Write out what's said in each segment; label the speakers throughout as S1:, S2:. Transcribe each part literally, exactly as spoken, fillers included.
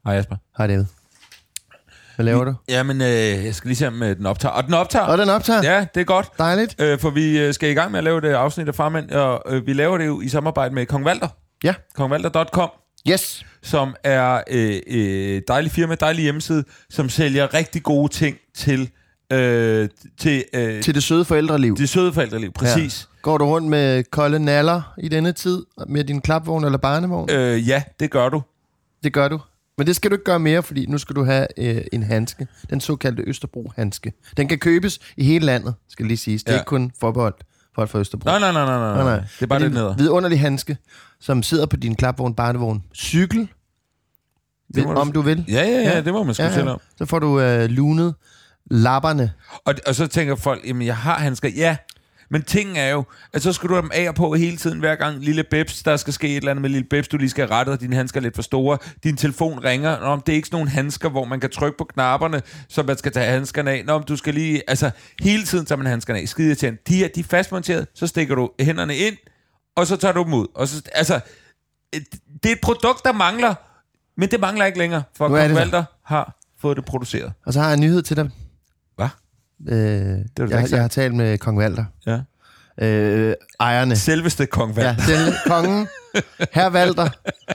S1: Hej Jasper.
S2: Hej David. Hvad laver du?
S1: Jamen, øh, jeg skal lige se, om den optager. Og den optager.
S2: Og den optager?
S1: Ja, det er godt.
S2: Dejligt.
S1: Øh, for vi skal i gang med at lave det afsnit af Farmand, og øh, vi laver det jo i samarbejde med Kong Valter.
S2: Ja.
S1: kong valter punktum com.
S2: Yes.
S1: Som er øh, øh, dejlig firma, dejlig hjemmeside, som sælger rigtig gode ting til... Øh, til, øh,
S2: til det søde forældreliv.
S1: Det søde forældreliv, præcis.
S2: Ja. Går du rundt med kolde naller i denne tid, med din klapvogn eller barnevogn?
S1: Øh, ja, det gør du.
S2: Det gør du. Men det skal du ikke gøre mere, fordi nu skal du have øh, en handske. Den såkaldte Østerbro-handske. Den kan købes i hele landet, skal lige siges. Det er
S1: ja.
S2: ikke kun forbeholdt folk fra Østerbro.
S1: Nej, nej, nej, nej, nej. nej, nej. Det er bare det neder.
S2: En vidunderlig handske, som sidder på din klapvogn, barnevogn, cykel, vil, du... om du vil.
S1: Ja, ja, ja, ja. Det må man sgu ja, ja. selv om.
S2: Så får du øh, lunet lapperne.
S1: Og, og så tænker folk, jamen jeg har handsker. Ja, men tingen er jo, at så skal du have dem af og på hele tiden, hver gang lille Bebs, der skal ske et eller andet med lille Bebs, du lige skal have rettet, og dine handsker er lidt for store. Din telefon ringer. Nå, det er ikke sådan nogle handsker, hvor man kan trykke på knapperne, så man skal tage handskerne af. Nå, du skal lige, altså hele tiden tager man handskerne af. Skide til de her, de er fastmonteret, så stikker du hænderne ind, og så tager du dem ud. Og så, altså, det er et produkt, der mangler, men det mangler ikke længere, for Kong Valter har fået det produceret.
S2: Og så har jeg en nyhed til dig.
S1: Hvad?
S2: Øh, det jeg, jeg har talt med Kong Valter.
S1: Ja.
S2: Øh, ejerne.
S1: Selveste Kong Valter.
S2: Ja, selv kongen. Herr Valter.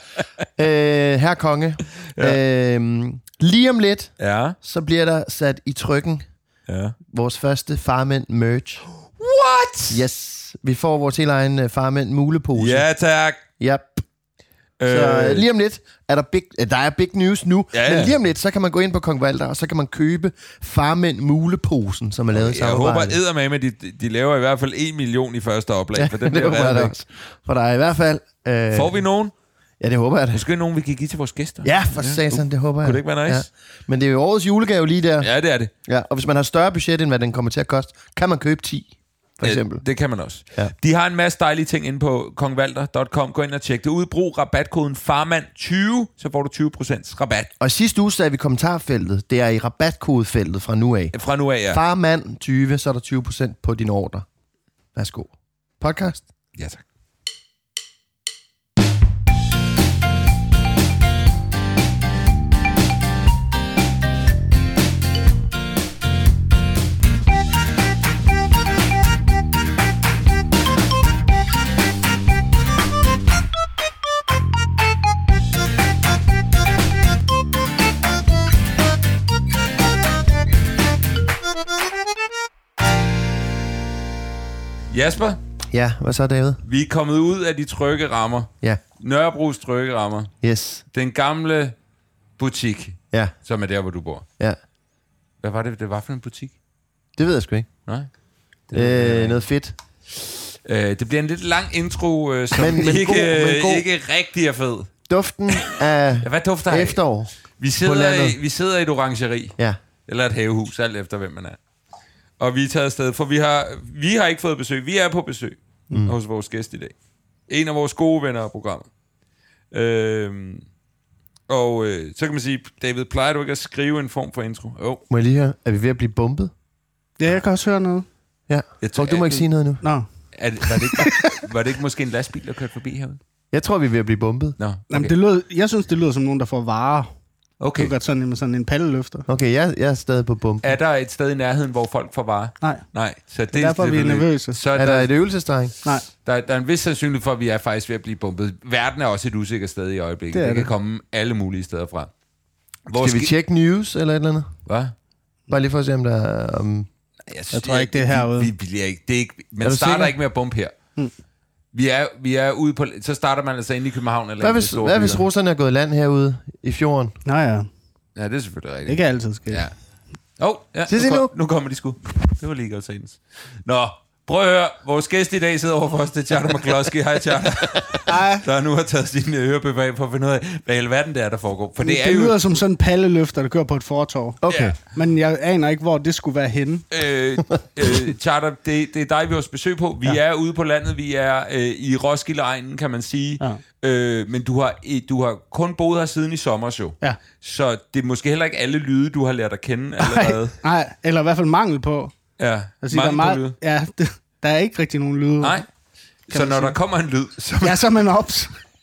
S2: Øh, herr konge. Ja. Øh, lige om lidt,
S1: ja.
S2: så bliver der sat i trykken
S1: ja.
S2: vores første Farmand merch.
S1: What?
S2: Yes. Vi får vores helt egen Farmand mulepose.
S1: Ja, tak.
S2: Yep. Så øh, lige om lidt er der big, der er big news nu, ja, ja. Men lige om lidt, så kan man gå ind på Kong Valter, og så kan man købe Farmand muleposen, som er lavet okay, sammen.
S1: Jeg håber eddermame, at de, de laver i hvert fald en million i første oplag,
S2: ja,
S1: for den
S2: det håber jeg da også. For der er i hvert fald... Øh,
S1: får vi nogen?
S2: Ja, det håber jeg da.
S1: Måske nogen, vi kan give til vores gæster.
S2: Ja, for ja. Satan, det håber jeg.
S1: Kunne det ikke være nice?
S2: Ja. Men det er jo årets julegave lige der.
S1: Ja, det er det.
S2: Ja, og hvis man har større budget, end hvad den kommer til at koste, kan man købe ti. For eksempel.
S1: Det kan man også.
S2: Ja.
S1: De har en masse dejlige ting inde på kong valter punktum com. Gå ind og tjek det ud. Brug rabatkoden farmand tyve, så får du tyve procent rabat.
S2: Og sidste uge sagde vi kommentarfeltet. Det er i rabatkodefeltet fra nu af.
S1: Fra nu af, ja.
S2: farmand tyve, så er der tyve procent på din ordre. Værsgo. Podcast?
S1: Ja, tak. Jasper?
S2: Ja, hvad så, David?
S1: Vi er kommet ud af de trygge rammer.
S2: Ja.
S1: Nørrebros trygge rammer.
S2: Yes.
S1: Den gamle butik,
S2: ja.
S1: som er der, hvor du bor.
S2: Ja.
S1: Hvad var det, det var for en butik?
S2: Det ved jeg sgu ikke.
S1: Nej.
S2: Det øh, noget fedt.
S1: Øh, det bliver en lidt lang intro, øh, som men, men ikke, god, men god. ikke rigtig er fed.
S2: Duften af
S1: ja, hvad dufter af?
S2: Efterår.
S1: Vi sidder, i, vi sidder i et orangeri.
S2: Ja.
S1: Eller et havehus, alt efter hvem man er. Og vi er taget afsted, for vi har, vi har ikke fået besøg. Vi er på besøg mm. hos vores gæst i dag. En af vores gode venner af programmet. Øhm, og øh, så kan man sige, David, plejer du ikke at skrive en form for intro? Jo.
S2: Må jeg lige høre, er vi ved at blive bumpet?
S3: Ja, jeg kan også høre noget.
S2: Ja, jeg tror, du må ikke sige noget nu.
S3: Nå.
S1: Er det, var, det ikke, var det ikke måske en lastbil, der kørte forbi herude?
S2: Jeg tror, vi er ved at blive bumpet.
S1: Nå, okay.
S3: Jamen, det lød, jeg synes, det lyder som nogen, der får varer.
S1: Okay.
S3: Du sådan med sådan en palleløfter.
S2: Okay, jeg, jeg er stadig på bumpen.
S1: Er der et sted i nærheden, hvor folk får varer?
S3: Nej.
S1: Nej, så det,
S3: det er derfor, vi er nervøse.
S1: Så
S2: er der, der et øvelsesterræn?
S3: Nej.
S1: Der, der er en vis sandsynlighed for, at vi er faktisk ved at blive bumpet. Verden er også et usikkert sted i øjeblikket. Det, det kan det. komme alle mulige steder fra.
S2: Hvor skal vi tjekke news eller et eller andet?
S1: Hvad?
S2: Bare lige for at se, om der er... Um...
S3: Jeg, synes, jeg tror ikke, det er herude.
S1: Vi, vi, vi ikke, det er ikke, man starter sikker? ikke med at bumpe her. Hmm. Vi er, vi er ude på... Så starter man altså inde i København. Eller
S2: hvad hvis, hvad hvis russerne er gået i land herude i fjorden?
S3: Nej, ja.
S1: Ja, det er selvfølgelig rigtigt.
S3: Det kan altid ske.
S1: Ja. Åh, oh, ja, nu, kom, nu kommer de sgu. Det var lige godt senest. Nå, prøv at høre. Vores gæst i dag sidder overfor os. Det er Charter McCloskey. Hej, Charter.
S3: Hej.
S1: Der nu har taget sine ørebevæg for at finde ud af, hvad i alverden det er, der foregår. For det,
S3: det
S1: er
S3: lyder
S1: jo...
S3: som sådan en palleløfter, der kører på et fortov.
S2: Okay. Ja.
S3: Men jeg aner ikke, hvor det skulle være henne.
S1: Øh, øh, Charter, det, det er dig, vi har besøg på. Vi ja. er ude på landet. Vi er øh, i Roskilde-egnen, kan man sige. Ja. Øh, men du har, du har kun boet her siden i sommer, jo.
S3: Ja.
S1: Så det er måske heller ikke alle lyde, du har lært at kende allerede.
S3: Nej, eller i hvert fald mangel på.
S1: Ja,
S3: altså,
S1: mangel
S3: der er meget,
S1: på lyde.
S3: Ja, det, der er ikke rigtig nogen lyde.
S1: Nej, så når sige. der kommer en lyd...
S3: Så man, ja, så er man ops.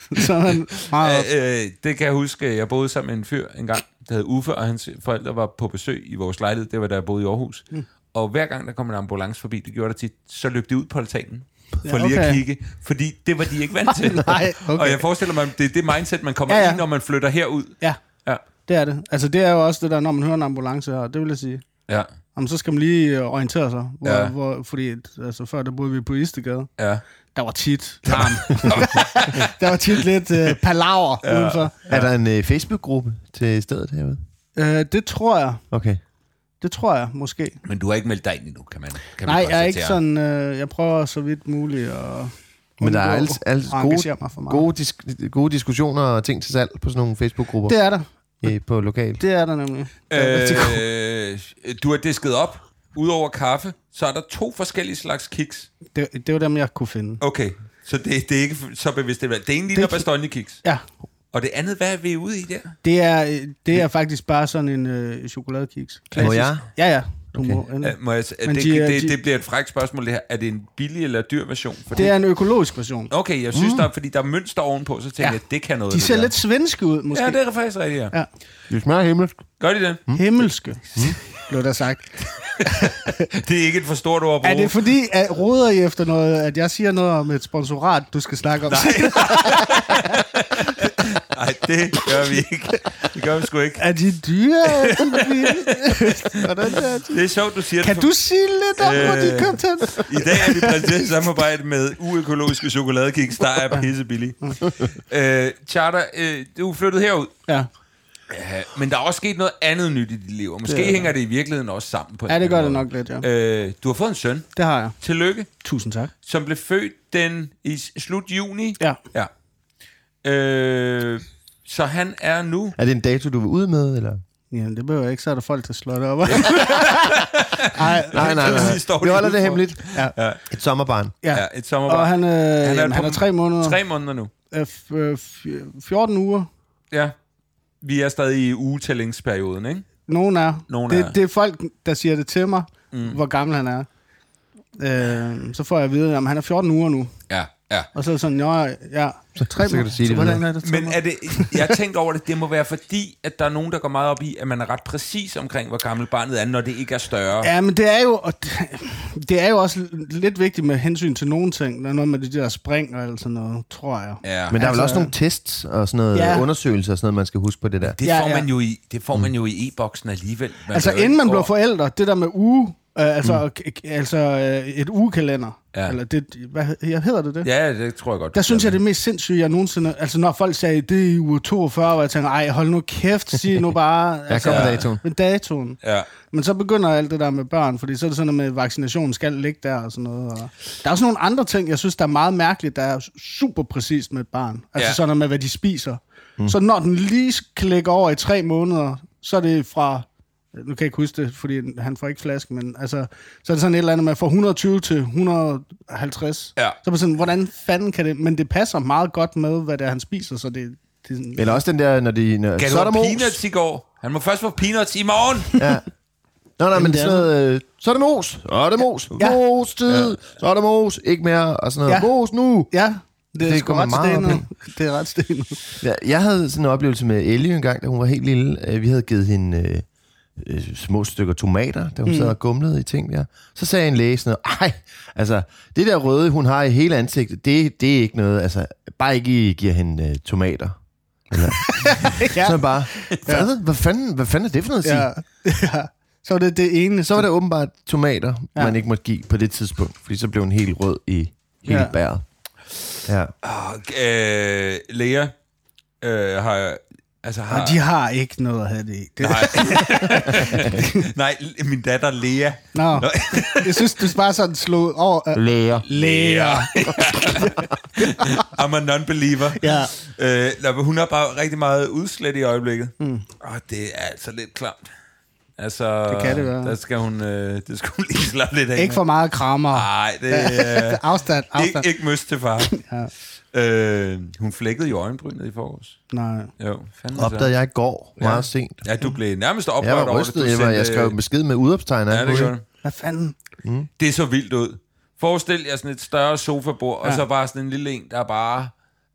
S3: Så er man meget...
S1: Øh, øh, det kan jeg huske, jeg boede sammen med en fyr en gang, der hed Uffe, og hans forældre var på besøg i vores lejlighed. Det var da jeg boede i Aarhus. Mm. Og hver gang der kom en ambulance forbi, det gjorde der tit, så løb de ud på altanen for ja, okay. lige at kigge, fordi det var de ikke vant til.
S3: Nej, okay.
S1: Og jeg forestiller mig, det er det mindset, man kommer ja, ja. ind, når man flytter herud.
S3: Ja. ja, det er det. Altså det er jo også det der, når man hører en ambulance her, det vil jeg sige.
S1: Ja.
S3: Jamen, så skal man lige orientere sig, hvor,
S1: ja.
S3: hvor, fordi altså, før der boede vi på Istegade.
S1: Ja.
S3: Der var tit larm. Der var tit lidt uh, palaver ja. udenfor.
S2: Ja. Er der en uh, Facebook-gruppe til stedet herude?
S3: Uh, det tror jeg.
S2: Okay.
S3: Det tror jeg, måske.
S1: Men du har ikke meldt dig ind endnu, kan man kan
S3: Nej, jeg er ikke sådan... Uh, jeg prøver så vidt muligt at...
S2: Men der er altså altså gode, gode, disk- gode diskussioner og ting til salg på sådan nogle Facebook-grupper.
S3: Det er der.
S2: I, på lokal.
S3: Det er der nemlig.
S1: Øh, du har disket op. Udover kaffe, så er der to forskellige slags kiks.
S3: Det, det var dem, jeg kunne finde.
S1: Okay, så det, det er ikke så bevidst det valg. Det ene ligner Bastogne-kiks.
S3: Ja.
S1: Og det andet, hvad er vi ude i der?
S3: Det er, det er faktisk bare sådan en øh, chokoladekiks.
S2: Må jeg?
S3: Ja, ja. Du
S2: okay.
S3: må,
S1: ja, må jeg, det, de, det, det, det bliver et frækt spørgsmål, det her. Er det en billig eller dyr version? For
S3: det,
S1: det
S3: er en økologisk version.
S1: Okay, jeg synes, mm. der er, fordi der er mønster ovenpå, så tænker ja. jeg, at det kan noget.
S3: De ser
S1: der.
S3: lidt svenske ud, måske.
S1: Ja, det er faktisk rigtigt, ja. ja.
S2: De smager himmelsk.
S1: Gør de det?
S3: Mm. Himmelske, mm. blev der sagt.
S1: Det er ikke et for stort ord at bruge.
S3: Er det fordi, at roder I efter noget, at jeg siger noget om et sponsorat, du skal snakke om?
S1: Nej. Nej, det gør vi ikke. Det gør vi sgu ikke.
S3: Er de dyre?
S1: Det er sjovt, du siger
S3: kan
S1: det.
S3: Kan du sige lidt om, øh, hvor de kom til?
S1: I dag er vi præsenteret i samarbejde med uøkologiske chokoladekiks, der er pissebillige. øh, Charter, øh, du er flyttet herud.
S3: Ja.
S1: Ja, men der er også sket noget andet nyt i dit liv, og måske det hænger det i virkeligheden også sammen på.
S3: Ja, det gør måde. Det nok lidt, ja.
S1: Øh, du har fået en søn.
S3: Det har jeg.
S1: Tillykke.
S3: Tusind tak.
S1: Som blev født den i slut juni.
S3: Ja.
S1: Ja. Øh, så han er nu...
S2: Er det en dato, du vil ud med, eller?
S3: Jamen, det behøver jeg ikke, så er der folk, der slår det op.
S2: Ej, nej, nej, nej. Vi holder det hemmeligt.
S3: Ja.
S2: Ja. Et sommerbarn.
S3: Ja.
S1: ja, et sommerbarn.
S3: Og han, øh,
S1: han, er,
S3: jamen, han er tre måneder.
S1: Tre måneder nu.
S3: Øh, fjorten uger.
S1: Ja. Vi er stadig i ugetællingsperioden, ikke?
S3: Nogen er.
S1: Nogen
S3: det,
S1: er.
S3: det er folk, der siger det til mig, mm. hvor gammel han er. Øh, så får jeg at vide, at han er fjorten uger nu.
S1: Ja, ja.
S3: Og så er det sådan, ja, ja.
S2: Så, tre så kan du sige
S3: så,
S2: det,
S3: er det
S1: Men er det, jeg har tænkt over det, det må være fordi, at der er nogen, der går meget op i, at man er ret præcis omkring, hvor gammel barnet er, når det ikke er større.
S3: Ja, men det er jo, det er jo også lidt vigtigt med hensyn til nogle ting. Der er noget med de der spring og alt sådan noget, tror jeg.
S2: Ja. Men der er vel også nogle tests og sådan noget ja. undersøgelser og sådan noget, man skal huske på det der.
S1: Det får man jo i, det får man jo i e-boksen alligevel. Man
S3: altså inden man bliver forældre, det der med uge, Uh, altså, mm. k- altså uh, et ugekalender. Ja. Eller det, hvad hedder det det?
S1: Ja, det tror jeg godt.
S3: Der synes jeg, det er mest sindssygt, jeg nogensinde... Altså, når folk sagde, det er i uge toogfyrre, hvor jeg tænker, ej, hold nu kæft, sig nu bare...
S2: Jeg
S3: altså,
S2: kommer med datoen.
S3: Med datoen.
S1: Ja.
S3: Men så begynder alt det der med børn, fordi så er det sådan noget med, vaccinationen skal ligge der og sådan noget. Og der er også nogle andre ting, jeg synes, der er meget mærkeligt, der er super præcist med et barn. Altså ja. sådan noget med, hvad de spiser. Mm. Så når den lige klikker over i tre måneder, så er det fra... Nu kan jeg ikke huske det, fordi han får ikke flaske, men altså, så er det sådan et eller andet med fra et hundrede og tyve til et hundrede og halvtreds.
S1: Ja.
S3: Så er det sådan, hvordan fanden kan det... Men det passer meget godt med, hvad det er, han spiser, så det, det er sådan...
S2: Eller også den der, når de... Når,
S1: Gav
S2: så er der
S1: mos. Peanuts i går? Han må først få peanuts i morgen.
S2: Ja. Nå, nej, men sådan noget, øh, så er det mos. Så er det mos. Ja. Mos-tid. Ja. Så er det mos. Ikke mere. Og sådan noget. Ja. Mos nu.
S3: Ja. Det, det er
S2: går
S3: ret stenet. Det er ret stenet.
S2: Ja, jeg havde sådan en oplevelse med Ellie en gang, da hun var helt lille. Vi havde givet hende... Øh, små stykker tomater, da hun mm. sad og gumlede i ting der. Så sagde en læge sådan noget, ej, altså, det der røde, hun har i hele ansigtet, det, det er ikke noget, altså, bare ikke I giver hende uh, tomater. Eller, ja. Så bare, hvad, ja. hvad, fanden, hvad fanden er det for noget at sige?
S3: Ja. Ja. Så var det det ene.
S2: Så var det åbenbart tomater, ja. man ikke måtte give på det tidspunkt, fordi så blev hun helt rød i hele ja. bæret. Ja.
S1: Oh, øh, Lea øh, har Altså, har...
S3: de har ikke noget at have det i. Det...
S1: Nej. Nej, min datter Lea.
S3: Nå, Nå. Jeg synes, du bare sådan slog over... Uh...
S2: Lea.
S3: Lea.
S1: I'm a non-believer.
S3: Ja.
S1: Øh, hun har bare rigtig meget udslæt i øjeblikket. Mm. Og det er altså lidt klamt. Altså,
S3: det kan det være.
S1: Der skal hun, øh, det skal hun lige slappe lidt af.
S3: Ikke for meget krammer.
S1: Nej, det er... Øh,
S3: afstand, afstand.
S1: Ikke, ikke møst til far. Ja. Øh, hun flækkede jo øjenbrynet i forgårs.
S3: Nej.
S1: Jo, fandme
S2: opdagede jeg i går, meget
S1: ja.
S2: sent.
S1: Ja, du blev nærmest oprørt
S2: over det.
S1: Jeg var rystet,
S2: jeg, var, jeg skrev besked med udopstegn.
S1: Ja, det gør
S3: hvad fanden?
S1: Mm. Det er så vildt ud. Forestil jer sådan et større sofabord, ja. og så bare sådan en lille en, der bare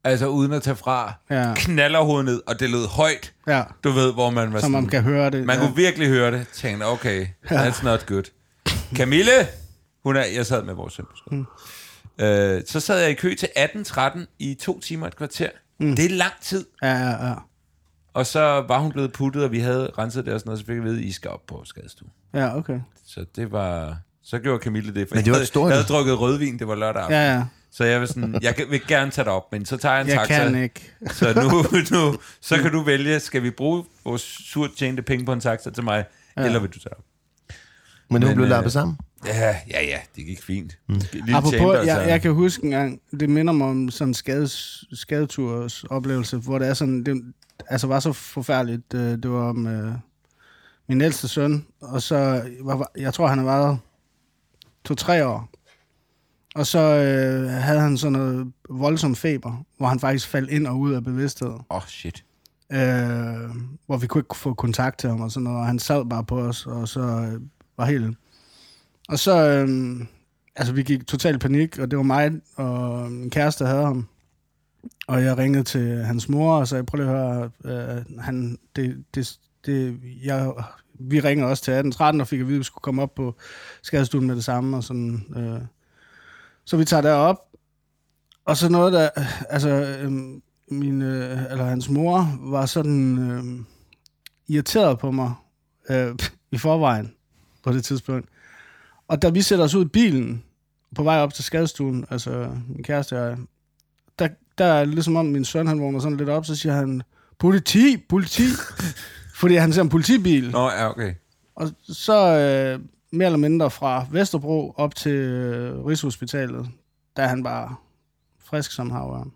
S1: Altså uden at tage fra.
S3: Ja.
S1: Knaller hovedet ned, og det lød højt.
S3: Ja.
S1: Du ved, hvor man var
S3: så man kan høre det.
S1: Man
S3: ja.
S1: kunne virkelig høre det. Tænkte, okay, that's not good. Camille, hun er, jeg sad med vores søn. Mm. Øh, så sad jeg i kø til atten tretten i to timer et kvarter. Mm. Det er lang tid.
S3: Ja, ja, ja.
S1: Og så var hun blevet puttet, og vi havde renset det og sådan noget, så fik jeg ved, at I skal op på skadestuen.
S3: Ja, okay.
S1: Så det var... Så gjorde Camille det, for
S2: men det var
S1: jeg,
S2: stort,
S1: havde, jeg havde drukket rødvin, det var lørdag aften.
S3: Ja, ja.
S1: Så jeg vil sådan, jeg vil gerne tage dig op, men så tager jeg en
S3: jeg
S1: taxa.
S3: Jeg kan ikke.
S1: Så nu, nu, så kan du vælge, skal vi bruge vores surt tjente penge på en taxa til mig, ja. eller vil du tage op?
S2: Men nu blev lappet sammen?
S1: Ja, ja, ja, det gik fint. Mm.
S3: Apropos, jeg, jeg kan huske en gang, det minder mig om sådan en skades, skadeturs oplevelse, hvor det er sådan, det altså var så forfærdeligt. Det var med min ældste søn, og så, jeg tror han har været to-tre år. Og så øh, havde han sådan noget voldsom feber, hvor han faktisk faldt ind og ud af bevidsthed.
S1: Åh, oh, shit.
S3: Øh, hvor vi kunne ikke få kontakt til ham og sådan noget, og han sad bare på os, og så øh, var helt... Og så, øh, altså vi gik totalt panik, og det var mig og min kæreste, der havde ham. Og jeg ringede til hans mor, og sagde, prøv lige at høre, øh, han, det, det, det, jeg, vi ringer også til atten tretten, og fik at vide, at vi skulle komme op på skadestuen med det samme, og sådan... Øh, Så vi tager derop, og så noget der, altså, øhm, min, øh, eller hans mor var sådan øh, irriteret på mig øh, i forvejen på det tidspunkt. Og da vi sætter os ud i bilen, på vej op til skadestuen, altså min kæreste og jeg, der, der er ligesom om min søn, han vågner sådan lidt op, så siger han, politi, politi, fordi han ser en politibil.
S1: Nå, ja, okay.
S3: Og så... Øh, mere eller mindre fra Vesterbro op til øh, Rigshospitalet, der er han bare frisk som havørn.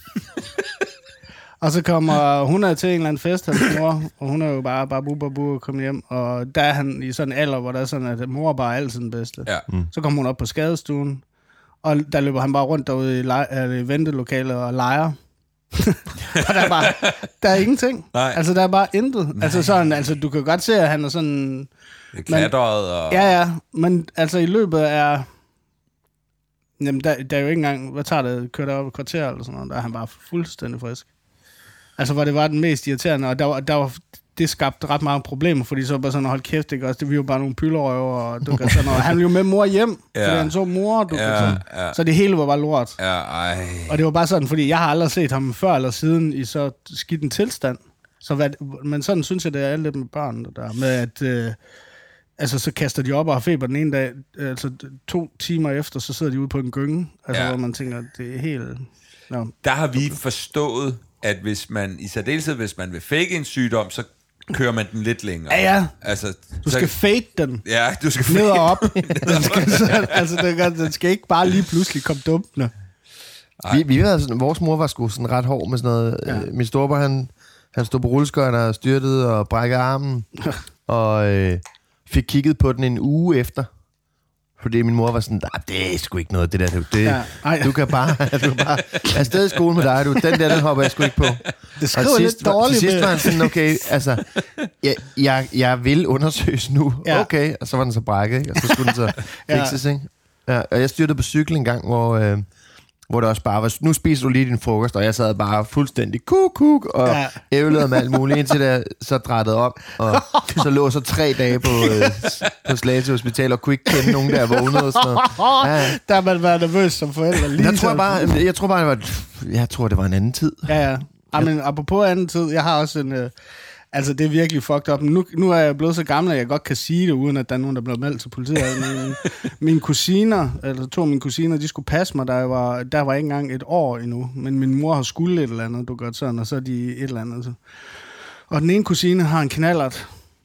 S3: Og så kommer hun er til en eller anden fest, hans mor, og hun er jo bare bare bu, bu, bu og komme hjem, og der er han i sådan en alder, hvor der er sådan, at mor er bare altid den bedste.
S1: Ja.
S3: Mm. Så kommer hun op på skadestuen, og der løber han bare rundt derude i, le- i ventelokalet og leger. Og der er bare, der er ingenting.
S1: Nej. Altså,
S3: der er bare intet. Nej. Altså sådan, altså du kan godt se, at han er sådan...
S1: Klatret og...
S3: Ja, ja, men altså i løbet af... Jamen, der, der er jo ikke engang... Hvad tager det? Kører der op et kvarter eller sådan noget? Der er han bare fuldstændig frisk. Altså, hvor det var den mest irriterende, og der var, der var, det skabte ret mange problemer, fordi så bare sådan, hold kæft, ikke også? Det var jo bare nogle pyllerøver, og du kan sådan noget. Han ville jo med mor hjem, ja. Fordi han så mor, du ja, kan sådan. Ja. Så det hele var bare lort.
S1: Ja, ej.
S3: Og det var bare sådan, fordi jeg har aldrig set ham før eller siden i så skidt en tilstand. Så hvad, men sådan synes jeg, det er lidt med børn, der med at... Øh, altså, så kaster de op og har feber den ene dag, altså to timer efter, så sidder de ude på en gynge, altså, ja. Hvor man tænker, det er helt... No.
S1: Der har vi forstået, at hvis man, i særdeleshed, hvis man vil fake en sygdom, så kører man den lidt længere.
S3: Ja, ja.
S1: Altså,
S3: du skal så, fade den.
S1: Ja, du skal
S3: ned og op. Den skal, så, altså, den, den skal ikke bare lige pludselig komme dumpende.
S2: Vi, vi havde sådan, vores mor var sgu sådan ret hård med sådan noget. Ja. Min storebror, han, han stod på rulleskøjter og styrtede og brækkede armen, og øh, fik kigget på den en uge efter. Fordi min mor var sådan, det er sgu ikke noget, det der. Det, ja, du kan bare, du kan bare afsted i skole med dig, du. Den der, den hopper jeg sgu ikke på.
S3: Det skriver lidt
S2: sidst,
S3: dårligt.
S2: Til sidst var han sådan, okay, altså, jeg, jeg, jeg vil undersøges nu. Ja. Okay, og så var den så brækket, ikke? Og så skulle den så fikses, ikke? Ja, og jeg styrtede på cykel en gang, hvor... Øh, hvor det også bare var, nu spiser du lige din frokost, og jeg sad bare fuldstændig kuk, kuk, og ja. ævlede med alt muligt, indtil det så drættede om, og så lå så tre dage på, øh, på Slagelse Hospital, og kunne ikke kende nogen, der vågnede og sådan noget. Ja.
S3: Der har man været nervøs som forældre. Lige
S2: jeg, tror bare, jeg tror bare, det var, jeg tror, det var en anden tid.
S3: Ja, ja. ja. Men apropos anden tid, jeg har også en... Øh, altså, det er virkelig fucked up. Nu, nu er jeg blevet så gammel, at jeg godt kan sige det, uden at der er nogen, der bliver meldt til politiet. Mine, mine kusiner, eller to af mine kusiner, de skulle passe mig, der var, der var ikke engang et år endnu. Men min mor har skulle et eller andet, du gør sådan, og så er de et eller andet. Så. Og den ene kusine har en knallert,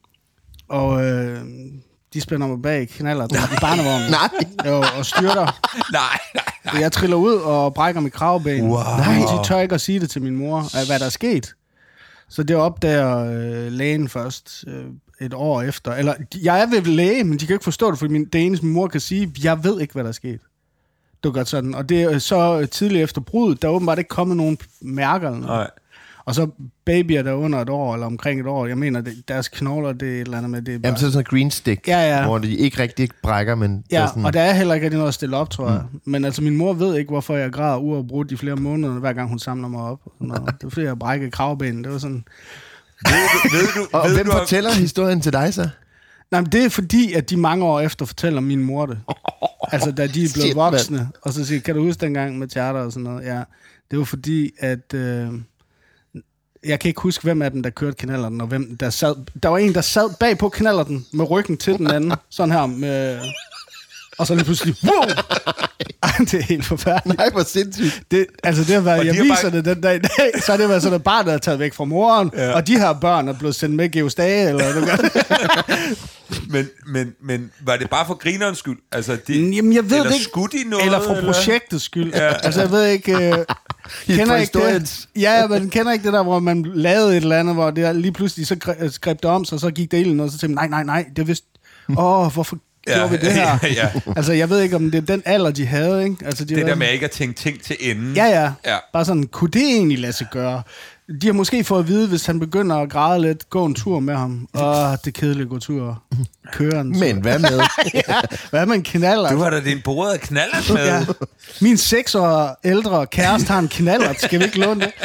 S3: og øh, de spænder mig bag knallert i barnevognen.
S2: Nej.
S3: Jo, og styrter.
S1: nej, nej, nej.
S3: Jeg triller ud og brækker mit kravben.
S2: Wow.
S3: Nej, de tør ikke at sige det til min mor, hvad der er sket. Så det opdager øh, lægen først øh, et år efter. Eller, jeg er ved læge, men de kan ikke forstå det, for min, det eneste min mor kan sige, jeg ved ikke, hvad der er sket. Det var godt sådan. Og det er så tidligt efter bruddet, der er åbenbart ikke kommet nogen mærker eller noget.
S1: Nej.
S3: Og så babyer, der under et år, eller omkring et år, jeg mener, det, deres knogler, det er et eller andet med det.
S2: Jamen, så er det sådan en green stick,
S3: ja, ja.
S2: hvor de ikke rigtig brækker, men...
S3: Ja,
S2: sådan...
S3: og der er heller ikke rigtig noget at stille op, tror jeg. Mm. Men altså, min mor ved ikke, hvorfor jeg græder uafbrudt i flere måneder, hver gang hun samler mig op. Nå, det var fordi, jeg brækkede kravbenet. Det var sådan...
S1: Ved du, ved du,
S2: og
S1: ved
S2: hvem
S1: du,
S2: fortæller historien til dig så?
S3: Nej, men det er fordi, at de mange år efter fortæller min mor det. Altså, da de er blevet Shit, voksne. Man. Og så siger, kan du huske dengang med teater og sådan noget? Ja, det var fordi, at... Øh, jeg kan ikke huske, hvem af dem, der kørte knallerten, og hvem der sad... Der var en, der sad bag på knallerten med ryggen til den anden. Sådan her med... Og så lige pludselig... Wow! Ej, det er helt forfærdeligt.
S2: Nej, hvor sindssygt.
S3: Det, altså, det har været... Jeg de viser bare... det den dag i dag, så har det været sådan, at barnet er taget væk fra moren, ja. Og de her børn er blevet sendt med Georg Stage, eller hvad
S1: men, men, men var det bare for grinerens skyld? Altså, de,
S3: Jamen, jeg ved
S1: eller
S3: det ikke.
S1: Skulle de noget?
S3: Eller for projektets skyld. Ja. Altså, jeg ved ikke... Øh, kender ikke det? Ja, men kender ikke det der, hvor man lavede et eller andet, hvor det lige pludselig så greb det om sig, og så gik det ilden, og så tænkte man, nej, nej, nej, det er vist... Åh, oh, hvorfor...
S1: Ja,
S3: gjorde vi det her?
S1: Ja, ja.
S3: Altså, jeg ved ikke, om det er den alder, de havde, ikke? Altså, de
S1: det
S3: var...
S1: der med ikke at tænke ting til enden.
S3: Ja, ja,
S1: ja.
S3: Bare sådan, kunne det egentlig lade sig gøre? De har måske fået at vide, hvis han begynder at græde lidt, gå en tur med ham. Åh, det er kedeligt at gå tur. Køre en tur.
S2: Men hvad med?
S3: Ja, hvad med en knaller?
S1: Du har da din bordet knallert med. Ja.
S3: Min seks år ældre kæreste har en knallert. Skal vi ikke låne det?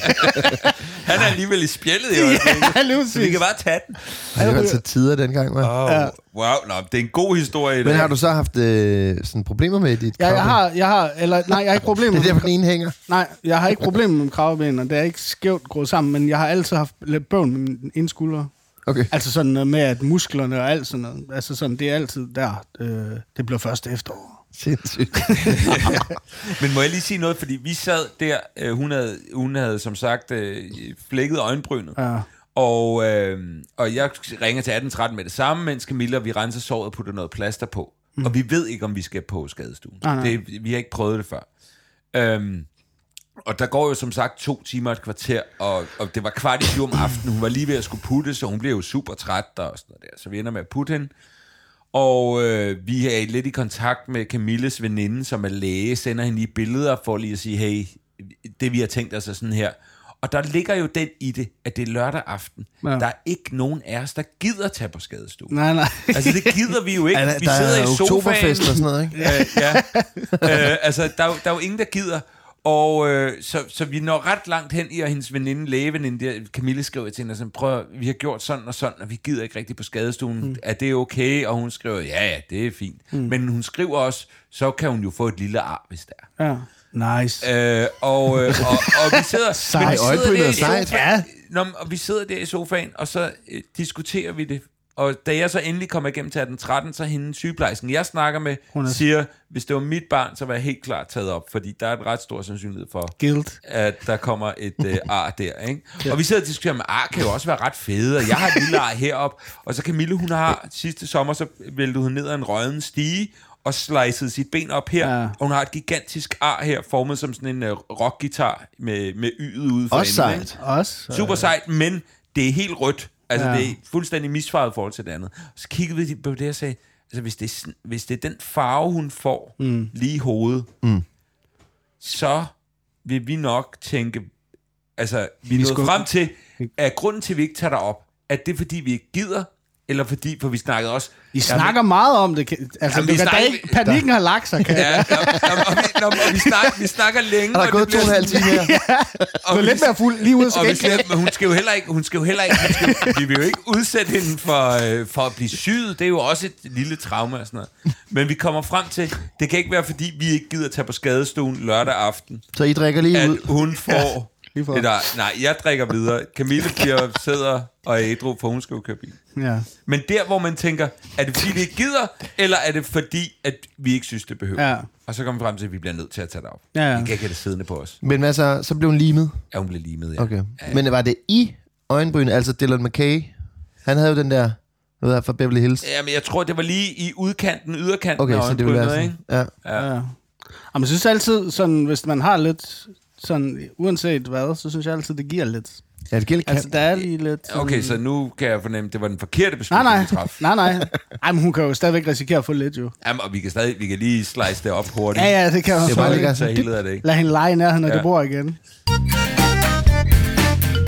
S1: Han er alligevel i spjældet i øjeblikket.
S3: Ja,
S1: så vi kan bare tage den.
S2: Det var altså tider dengang, hva'?
S1: Oh, ja. Wow, nå, det er en god historie.
S2: Men har du så haft øh, sådan problemer med dit
S3: ja, jeg har, jeg har, eller nej, jeg har ikke problemer.
S2: Det er derfor, den ene hænger?
S3: Nej, jeg har ikke problemer med kravben, og det er ikke skævt gået sammen, men jeg har altid haft lidt bøvl med min ene skulder.
S2: Okay.
S3: Altså sådan noget med, at musklerne og alt sådan noget, altså sådan, det er altid der, øh, det blev først efterår.
S2: Sindssygt.
S1: Men må jeg lige sige noget, fordi vi sad der, øh, hun, havde, hun havde som sagt øh, flækket øjenbrynet, ja. og, øh, og jeg ringer til atten tretten med det samme, mens Camilla, vi renser såret og putter noget plaster på. Mm. Og vi ved ikke, om vi skal på skadestuen. Ah, det, vi har ikke prøvet det før. Øhm, og der går jo som sagt to timer et kvarter, og, og det var kvart i syv om aftenen. Hun var lige ved at skulle putte, så hun blev jo super træt og sådan noget der. Så vi ender med at putte hende. Og øh, vi er lidt i kontakt med Camilles veninde, som er læge, sender hende lige billeder for lige at sige, hey, det vi har tænkt os er sådan her. Og der ligger jo den i det, at det er lørdag aften. Ja. Der er ikke nogen af os, der gider tage på skadestuen.
S3: Nej, nej.
S1: Altså, det gider vi jo ikke.
S2: Ja, der,
S1: vi
S2: der
S1: sidder
S2: er
S1: i sofaen.
S2: og sådan noget, ikke?
S1: Ja, ja. øh, altså, der, der er jo ingen, der gider. Og øh, så, så vi når ret langt hen i, og hendes veninde, lægeveninde, der, Camille skriver til hende, og sådan, prøv at, vi har gjort sådan og sådan, og vi gider ikke rigtig på skadestuen. Mm. Er det okay? Og hun skriver, ja, ja, det er fint. Mm. Men hun skriver også, så kan hun jo få et lille ar, hvis der er.
S3: Ja. Nice.
S1: Øh, og, øh, og, og vi sidder,
S2: Sej, vi sidder der i sofaen,
S3: ja.
S1: Nå, og vi sidder der i sofaen, og så øh, diskuterer vi det. Og da jeg så endelig kommer igennem til atten tretten, så hende sygeplejersken, jeg snakker med, er... siger, hvis det var mit barn, så var jeg helt klart taget op, fordi der er et ret stor sandsynlighed for,
S3: Guilt.
S1: at der kommer et øh, ar der, ikke? Ja. Og vi sidder og diskuterer, at ar kan jo også være ret fede, og jeg har et lille ar herop, og så Camille, hun har sidste sommer, så væltede hun ned ad en rødden stige, og slicede sit ben op her, ja. Og hun har et gigantisk ar her, formet som sådan en uh, rockgitar med, med ydet ude for
S2: også
S1: enden.
S2: Sejt.
S3: Også
S1: sejt. Super sejt, men det er helt rødt. Altså, ja. Det er fuldstændig misfarvet i forhold til det andet. Så kiggede vi på det og sagde, altså, hvis det er, hvis det er den farve, hun får mm. lige i hovedet, mm. så vil vi nok tænke, altså, vi er nået skulle... frem til, at grunden til, at vi ikke tager derop, at det er, fordi vi ikke gider, eller fordi, for vi snakkede også...
S3: I snakker jamen, meget om det. Altså, jamen, det kan snakker, ikke, panikken der. Har lagt sig, kan ja,
S1: ja, og, og, vi, og vi, snakker, vi snakker længe.
S2: Og der er gået to og en halv time her.
S3: Ja, og lidt mere fuld lige ud af
S1: skægget. Men hun skal jo heller ikke... Hun skal jo heller ikke skal, vi vil jo ikke udsætte hende for, øh, for at blive syet. Det er jo også et lille traume og sådan noget. Men vi kommer frem til, det kan ikke være, fordi vi ikke gider tage på skadestuen lørdag aften.
S2: Så I drikker lige
S1: at
S2: ud?
S1: At hun får... Ja. Der, nej, jeg drikker videre. Camille bliver, sidder og er ædru, for hun skal jo køre bil.
S3: Ja.
S1: Men der, hvor man tænker, er det fordi, vi ikke gider, eller er det fordi, at vi ikke synes, det behøver?
S3: Ja.
S1: Og så kommer vi frem til, at vi bliver nødt til at tage det op.
S3: Ja, ja.
S1: Vi kan ikke have det siddende på os.
S2: Men hvad så? Så blev hun limet?
S1: Ja, hun blev limet, ja.
S2: Okay.
S1: Ja.
S2: Men var det i øjenbrynet, altså Dylan McKay? Han havde jo den der, hvad der fra Beverly Hills.
S1: Ja, men jeg tror, det var lige i udkanten, yderkanten
S2: okay,
S1: af øjenbrynet,
S2: så det
S1: ikke?
S2: Ja.
S3: Ja. Ja. Jamen, jeg synes altid, sådan, hvis man har lidt... Sådan, uanset hvad, så synes jeg altid, det giver lidt.
S2: Ja, det giver lidt.
S3: Altså, der er lige lidt... Sådan...
S1: Okay, så nu kan jeg fornemme, det var den forkerte beslutning,
S3: nej, nej.
S1: vi traf.
S3: Nej, nej. Ej, men hun kan jo stadigvæk risikere at få lidt, jo.
S1: Jamen, og vi kan stadig, vi kan lige slice det op hurtigt.
S3: Ja, ja, det kan
S2: jeg
S3: også.
S2: Det er bare
S1: ikke så hele af det, ikke?
S3: Lad hende lege nær, når ja. Det bor igen.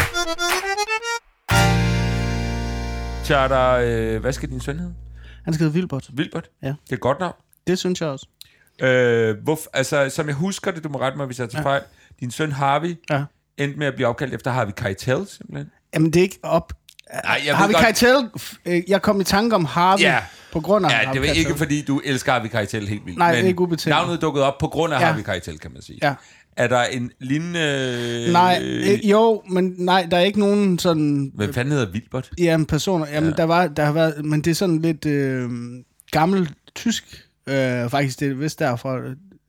S1: Charter, øh, hvad skal din søn hedde?
S3: Han skal hedde Vilbert.
S1: Vilbert?
S3: Ja.
S1: Det er et godt navn.
S3: Det synes jeg også.
S1: Øh, hvor, altså, som jeg husker det, du må rette mig, hvis jeg tager
S3: Ja.
S1: fejl. Din søn Harvey
S3: Ja.
S1: endte med at blive opkaldt efter Harvey Keitel, simpelthen.
S3: Jamen, det er ikke op...
S1: Nej, jeg
S3: Harvey
S1: ved godt-
S3: Keitel, øh, jeg kom i tanke om Harvey
S1: Ja.
S3: på grund af
S1: Ja,
S3: Harvey
S1: det var
S3: Keitel.
S1: ikke, fordi du elsker Harvey Keitel helt vildt.
S3: Nej,
S1: men
S3: ikke ubetinget.
S1: navnet dukkede op på grund af
S3: Ja.
S1: Harvey Keitel, kan man sige.
S3: Ja.
S1: Er der en lignende...
S3: Nej, øh, jo, men nej, der er ikke nogen sådan...
S1: Hvad fanden hedder Vilbert?
S3: Jamen, personer. Jamen, ja. der, var, der har været... Men det er sådan lidt øh, gammel tysk, øh, faktisk, det er vist derfor.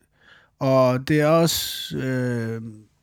S3: Og det er også... Øh,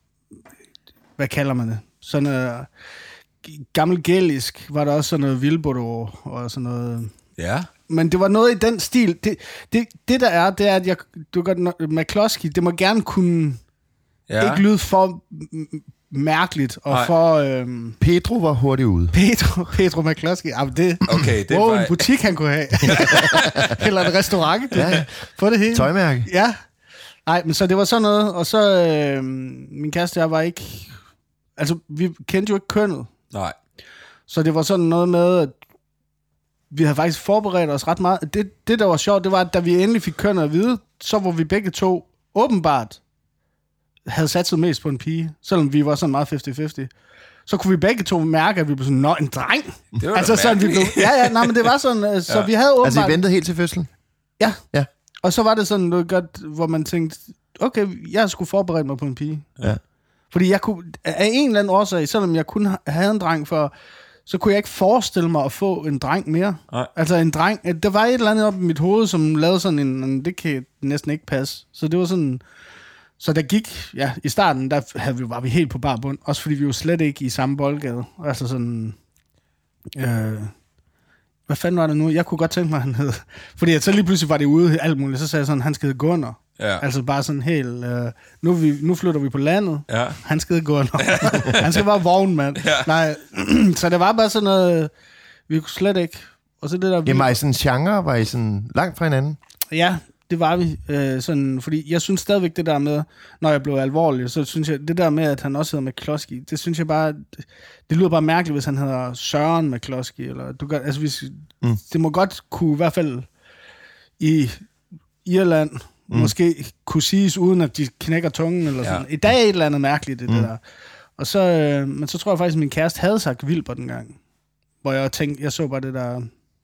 S3: hvad kalder man det? Sådan noget... Gammel gælisk var der også sådan noget Vilbodo og sådan noget...
S1: Ja.
S3: Men det var noget i den stil. Det, det, det der er, det er, at jeg... Du gør McCloskey, det må gerne kunne...
S1: ja.
S3: Ikke lyde for m- mærkeligt og
S1: Nej.
S3: for... Øhm,
S2: Pedro var hurtigt ude.
S3: Pedro, Pedro McCloskey. Jamen det,
S1: Okay, det
S3: wow,
S1: var...
S3: en butik, han kunne have. Eller en restaurant. Ja. Få det hele.
S2: Tøjmærke.
S3: Ja. Nej, men så det var sådan noget. Og så, øh, min kæreste og jeg var ikke... Altså, vi kendte jo ikke kønnet.
S1: Nej.
S3: Så det var sådan noget med, at vi havde faktisk forberedt os ret meget. Det, det der var sjovt, det var, at da vi endelig fik kønnet at vide, så var vi begge to åbenbart havde satset mest på en pige, selvom vi var sådan meget halvtreds halvtreds. Så kunne vi begge to mærke, at vi blev sådan, nå, en dreng.
S1: Det var
S3: Altså sådan, vi blev, ja, ja, nej, men det var sådan, øh, så
S1: Ja.
S3: vi havde åbenbart...
S2: Altså, I ventede helt til fødslen?
S3: Ja.
S2: Ja.
S3: Og så var det sådan noget godt, hvor man tænkte, okay, jeg skulle forberede mig på en pige.
S2: Ja.
S3: Fordi jeg kunne, af en eller anden årsag, selvom jeg kun havde en dreng for, så kunne jeg ikke forestille mig at få en dreng mere.
S1: Nej.
S3: Altså en dreng, der var et eller andet op i mit hoved, som lavede sådan en, det kan næsten ikke passe. Så det var sådan, så der gik, ja, i starten, der havde vi, var vi helt på bar bund, også fordi vi jo slet ikke i samme boldgade. Altså sådan, øh, hvad fanden var det nu? Jeg kunne godt tænke mig, han hed, fordi at så lige pludselig var det ude alt muligt, så sagde jeg sådan, han skal hedde Gunnar.
S1: Ja.
S3: Altså bare sådan helt, øh, nu, er vi, nu flytter vi på landet,
S1: Ja.
S3: han skal hedde Gunnar. Han skal bare vognmand.
S1: Ja.
S3: Nej, så det var bare sådan noget, vi kunne slet ikke. Og så det der...
S2: Jamen, var I sådan en genre? Var I sådan langt fra hinanden?
S3: Ja, det var vi. Øh, sådan, fordi jeg synes stadigvæk det der med, når jeg blev alvorlig, så synes jeg, det der med, at han også hedder McCloskey, det synes jeg bare, det, det lyder bare mærkeligt, hvis han hedder Søren McCloskey, eller du kan, altså hvis, mm. det må godt kunne i hvert fald i Irland, mm. måske kunne siges, uden at de knækker tungen, eller sådan. Ja. I dag er et eller andet mærkeligt, det, mm. det der. Og så, øh, men så tror jeg faktisk, at min kæreste havde sagt Vilbert en gang, hvor jeg tænkte, jeg så bare det der...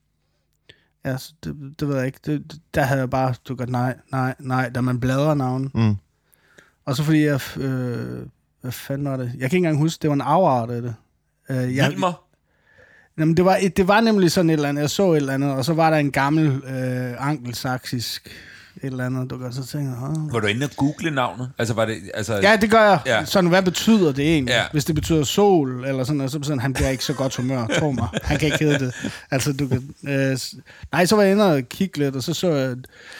S3: Ja, det, det ved jeg ikke. Det, der havde jeg bare, du godt, nej, nej, nej, da man bladrer navn.
S2: Mm.
S3: Og så fordi jeg, øh, hvad fanden var det? Jeg kan ikke engang huske, det var en afart af det. Øh, jeg,
S1: Vilmer?
S3: Jamen, det var, det var nemlig sådan et eller andet, jeg så et eller andet, og så var der en gammel øh, angelsaksisk et eller andet, du godt, så tænkte jeg, åh.
S1: Var du inde og google navnet? Altså, var det... Altså...
S3: Ja, det gør jeg.
S1: Ja.
S3: Sådan, hvad betyder det egentlig?
S1: Ja.
S3: Hvis det betyder sol, eller sådan noget, så sådan, han bliver ikke så godt humør, tro mig. Han kan ikke hedde det. Altså, du kan... Øh, nej, så var jeg inde og kigge lidt, og så så jeg...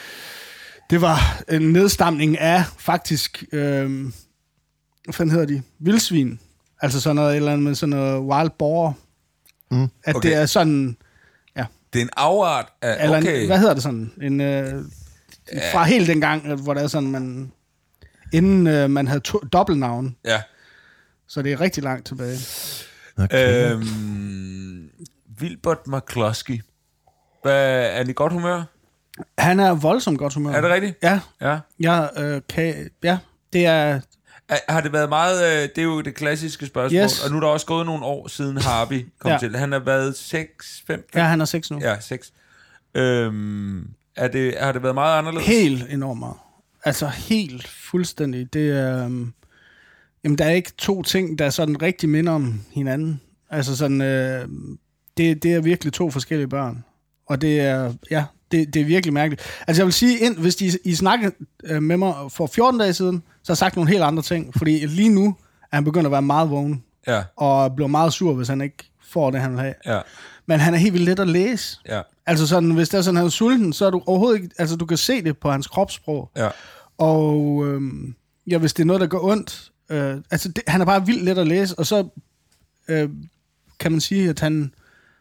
S3: Det var en nedstamning af, faktisk... Øh, hvad fanden hedder de? Vildsvin. Altså sådan noget, eller andet med sådan noget wild boar.
S2: Mm.
S3: At
S1: Okay.
S3: det er sådan...
S1: Det er en afart af...
S3: Eller
S1: Okay.
S3: en, hvad hedder det sådan? En, øh, fra helt den gang, hvor det er sådan, man... Inden øh, man havde to, dobbeltnavn.
S1: Ja.
S3: Så det er rigtig langt tilbage.
S2: Okay.
S1: Øhm, Vilbert McCloskey. Hvad, er han i godt humør?
S3: Han er voldsomt godt humør.
S1: Er det rigtigt?
S3: Ja.
S1: Ja.
S3: Jeg, øh, kan, ja, det er...
S1: Er- Har det været meget... Øh, det er jo det klassiske spørgsmål.
S3: Yes.
S1: Og nu er der også gået nogle år siden Harvey kom
S3: Ja.
S1: til. Han har været seks, fem...
S3: Ja, han er seks nu.
S1: Ja, seks. Øhm, er det, har det været meget anderledes?
S3: Helt enormt meget. Altså helt fuldstændig. Det er... Um, jamen, der er ikke to ting, der sådan rigtig minder om hinanden. Altså sådan... Øh, det, det er virkelig to forskellige børn. Og det er... Ja, det, det er virkelig mærkeligt. Altså jeg vil sige, ind, hvis de, I snakkede øh, med mig for fjorten dage siden, så har jeg sagt nogle helt andre ting. Fordi lige nu er han begyndt at være meget vågen.
S1: Ja,
S3: Og bliver meget sur, hvis han ikke får det, han vil have.
S1: ja,
S3: Men han er helt vildt let at læse.
S1: ja,
S3: Altså sådan, hvis det er sådan, han er sulten, så er du overhovedet ikke... Altså du kan se det på hans kropssprog.
S1: ja.
S3: Og øhm, ja, hvis det er noget, der går ondt... Øh, altså det, han er bare vildt let at læse, og så øh, kan man sige, at han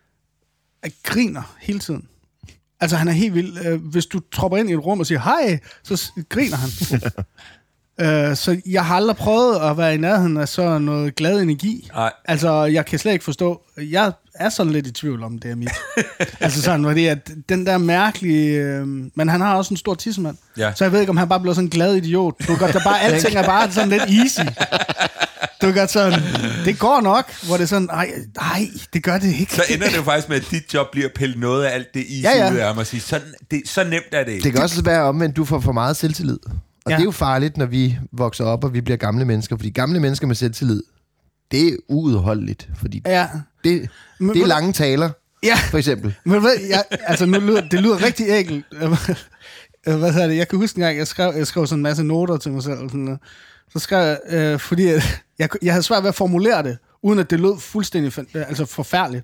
S3: øh, griner hele tiden. Altså han er helt vild. Øh, hvis du tropper ind i et rum og siger hej, så s- griner han. Uh, så jeg har aldrig prøvet at være i nærheden af sådan noget glad energi.
S1: Nej.
S3: Altså, jeg kan slet ikke forstå. Jeg er sådan lidt i tvivl om, det er mit. altså sådan, fordi at den der mærkelige... Øh, men han har også en stor tissemand.
S1: Ja.
S3: Så jeg ved ikke, om han bare bliver sådan en glad idiot. Du gør der bare, alting er bare sådan lidt easy. Du gør sådan, det går nok, hvor det er sådan, nej, nej, det gør det ikke.
S1: Så ender det jo faktisk med, at dit job bliver at pille noget af alt det easy ja, ja. ud af ham og sige, sådan, det, så nemt er det ikke.
S2: Det kan også være omvendt, du får for meget selvtillid. Og
S3: Ja.
S2: det er jo farligt, når vi vokser op, og vi bliver gamle mennesker. Fordi gamle mennesker med selvtillid, det er uudholdeligt. Fordi
S3: Ja.
S2: det,
S3: Men-
S2: det er lange taler,
S3: Ja.
S2: for eksempel.
S3: Men ved, jeg, altså nu lyder, det lyder rigtig ægelt. Hvad hedder det? Jeg kan huske en gang, jeg skrev, jeg skrev sådan en masse noter til mig selv. Sådan noget. Så skrev jeg, øh, fordi jeg, jeg, jeg havde svært ved at formulere det, uden at det lød fuldstændig altså forfærdeligt.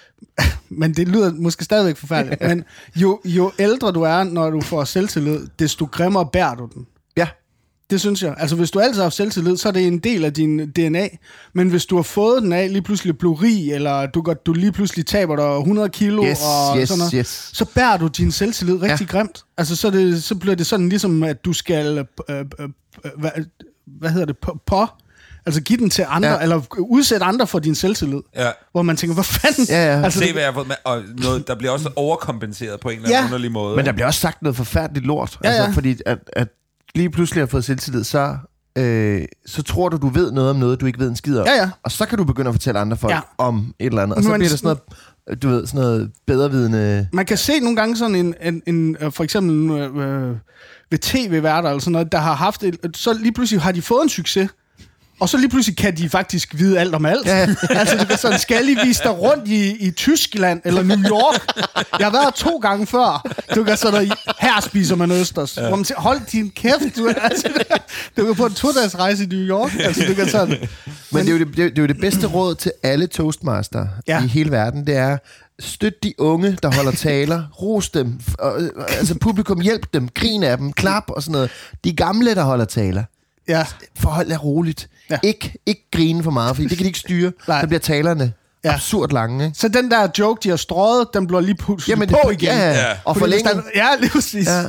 S3: Men det lyder måske stadigvæk forfærdeligt. Men jo, jo ældre du er, når du får selvtillid, desto grimmere bærer du den.
S2: Ja.
S3: Det synes jeg. Altså, hvis du altid har haft selvtillid, så er det en del af din D N A. Men hvis du har fået den af, lige pludselig blev rig, eller du, du lige pludselig taber dig hundrede kilo,
S2: Yes,
S3: og
S2: yes,
S3: sådan noget,
S2: yes.
S3: så bærer du din selvtillid rigtig ja. grimt. Altså, så, det, så bliver det sådan ligesom, at du skal... Øh, øh, øh, hvad, hvad hedder det? På... på altså, give den til andre, ja. eller udsætte andre for din selvtillid.
S1: Ja.
S3: Hvor man tænker, hvad fanden?
S2: Ja, ja.
S3: Altså,
S1: Se, hvad jeg har fået med, og noget, der bliver også overkompenseret på en eller anden
S3: Ja.
S1: underlig måde.
S2: Men der bliver også sagt noget forfærdeligt lort.
S3: Ja,
S2: altså,
S3: ja.
S2: fordi at, at lige pludselig har fået selvtillid, så, øh, så tror du, du ved noget om noget, du ikke ved en skid om.
S3: Ja, ja.
S2: Og så kan du begynde at fortælle andre folk
S3: Ja.
S2: om et eller andet. Og så
S3: Men-
S2: bliver der sådan noget, du ved, sådan noget bedrevidende...
S3: Man kan se nogle gange sådan en, en, en for eksempel øh, ved tv-værter eller sådan noget, der har haft et, så lige pludselig har de fået en succes, og så lige pludselig kan de faktisk vide alt om alt.
S2: Ja.
S3: altså, du kan sådan, skal lige vise dig rundt i, i Tyskland eller New York. Jeg har været to gange før. Du kan sådan, her spiser man østers. Ja. Hvor man siger, hold din kæft. Du, altså, du kan på en to-dages rejse i New York. Altså, du kan sådan...
S2: Men det er, jo det, det, er jo det bedste råd til alle toastmaster
S3: Ja.
S2: i hele verden, det er, støt de unge, der holder taler, ros dem, og, øh, altså publikum, hjælp dem, grin af dem, klap og sådan noget. De gamle, der holder taler,
S3: Ja.
S2: forhold er roligt.
S3: Ja.
S2: Ikke, ikke grine for meget, fordi det kan de ikke styre.
S3: Nej.
S2: Så bliver talerne
S3: Ja.
S2: absurd lange. Ikke?
S3: Så den der joke, de har strøget, den bliver lige pludselig
S2: Jamen,
S3: på
S2: det,
S3: igen.
S2: ja,
S1: Ja.
S2: og
S3: Fordi hvis
S2: forlænge.
S3: der- Ja, lige præcis.
S2: Ja.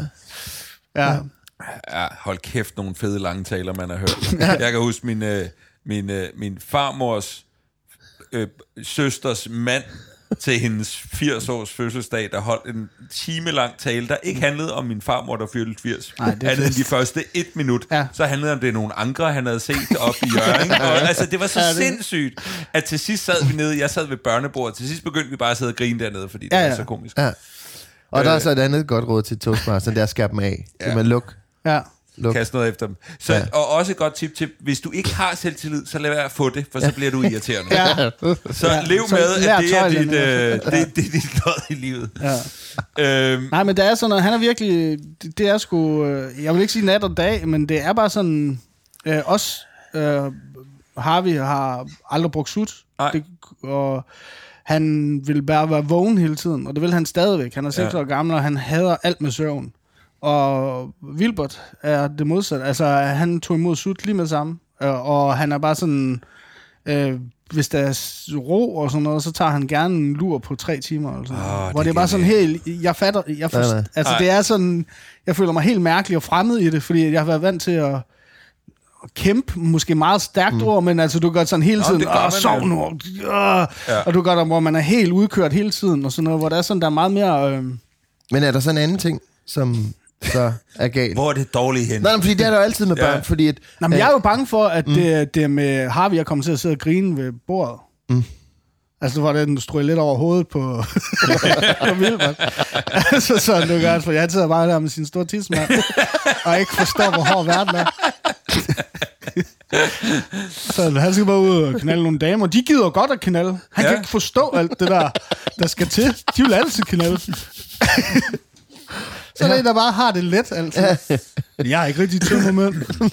S3: Ja. Ja.
S1: Ja, hold kæft, nogle fede lange taler, man har hørt. Jeg kan huske min, øh, min, øh, min farmors øh, søsters mand til hendes firs-års fødselsdag, der holdt en time lang tale, der ikke handlede om min farmor, der fyldte firs.
S3: Nej, det er
S1: Andet end
S3: fedt.
S1: de første et minut.
S3: Ja.
S1: Så handlede det om det nogle andre, han havde set op i Hjørring. Og, altså, det var så
S3: Ja, det-
S1: sindssygt, at til sidst sad vi nede, jeg sad ved børnebordet, til sidst begyndte vi bare at sidde og grine dernede, fordi det
S3: Ja,
S1: ja,
S3: ja.
S1: var så komisk.
S2: Ja. Og
S1: Øh.
S2: der er så et andet godt råd til toastmaster, det er at skære dem af.
S1: Ja.
S2: Ja. Man luk.
S3: Ja.
S2: luk.
S1: Kaste noget efter dem. Så,
S2: Ja.
S1: ja. Og også et godt tip til, hvis du ikke har selvtillid, så lad være at få det, for så bliver du irriterende.
S3: Ja.
S1: Så
S3: Ja,
S1: lev
S3: så
S1: med,
S3: lær
S1: at det er,
S3: tøjlerne.
S1: dit, øh, det, det er dit lod i livet.
S3: Ja.
S1: Øhm,
S3: Nej, men det er sådan noget, han er virkelig, det, det er sgu, øh, jeg vil ikke sige nat og dag, men det er bare sådan, øh, os, øh, Harvey har aldrig brugt sut,
S1: Nej.
S3: det, og han vil bare være vågen hele tiden, og det vil han stadigvæk. Han er seks
S1: Ja.
S3: år gammel, og han hader alt med søvn. Og Wilbert er det modsatte. Altså, han tog imod sut lige med det samme, øh, og han er bare sådan... Øh, hvis der er s- ro og sådan noget, så tager han gerne en lur på tre timer. Eller sådan.
S1: Åh,
S3: Oh,
S1: det
S3: hvor det er
S1: er
S3: bare sådan helt... Jeg fatter... Jeg forst,
S2: Nej, nej.
S3: altså,
S1: Nej.
S3: det er sådan... Jeg føler mig helt mærkelig og fremmed i det, fordi jeg har været vant til at, at kæmpe, måske meget stærkt mm. ord, men altså, du gør sådan hele
S1: Nå,
S3: tiden,
S1: det gør
S3: åh,
S1: man
S3: sov
S1: jo.
S3: nu, øh,
S1: Ja.
S3: og du gør der, hvor man er helt udkørt hele tiden, og sådan noget, hvor der er sådan, der er meget mere... Øh,
S2: Men er der så en anden ting, som så er galt?
S1: hvor er det dårligt hen?
S2: Nej, men fordi det er der jo altid med børn,
S1: Ja.
S2: fordi at...
S3: Nå, men jeg er jo bange for, at mm. det, det med Harvey, jeg kommer til at sidde og grine ved bordet.
S2: Mm.
S3: Altså, hvor den strøg lidt over hovedet på, på Wilbert. Altså, sådan du gør, for jeg sidder bare der med sin store tidsmand, og ikke forstår, hvor hård verden er. Så han skal bare ud og knalde nogle damer. De gider godt at knalde. Han ja.
S1: Ja.
S3: kan ikke forstå alt det der, der skal til. De vil altid knalde. Så er det en, der bare har det let, altså. Jeg er ikke rigtig tømmermænd.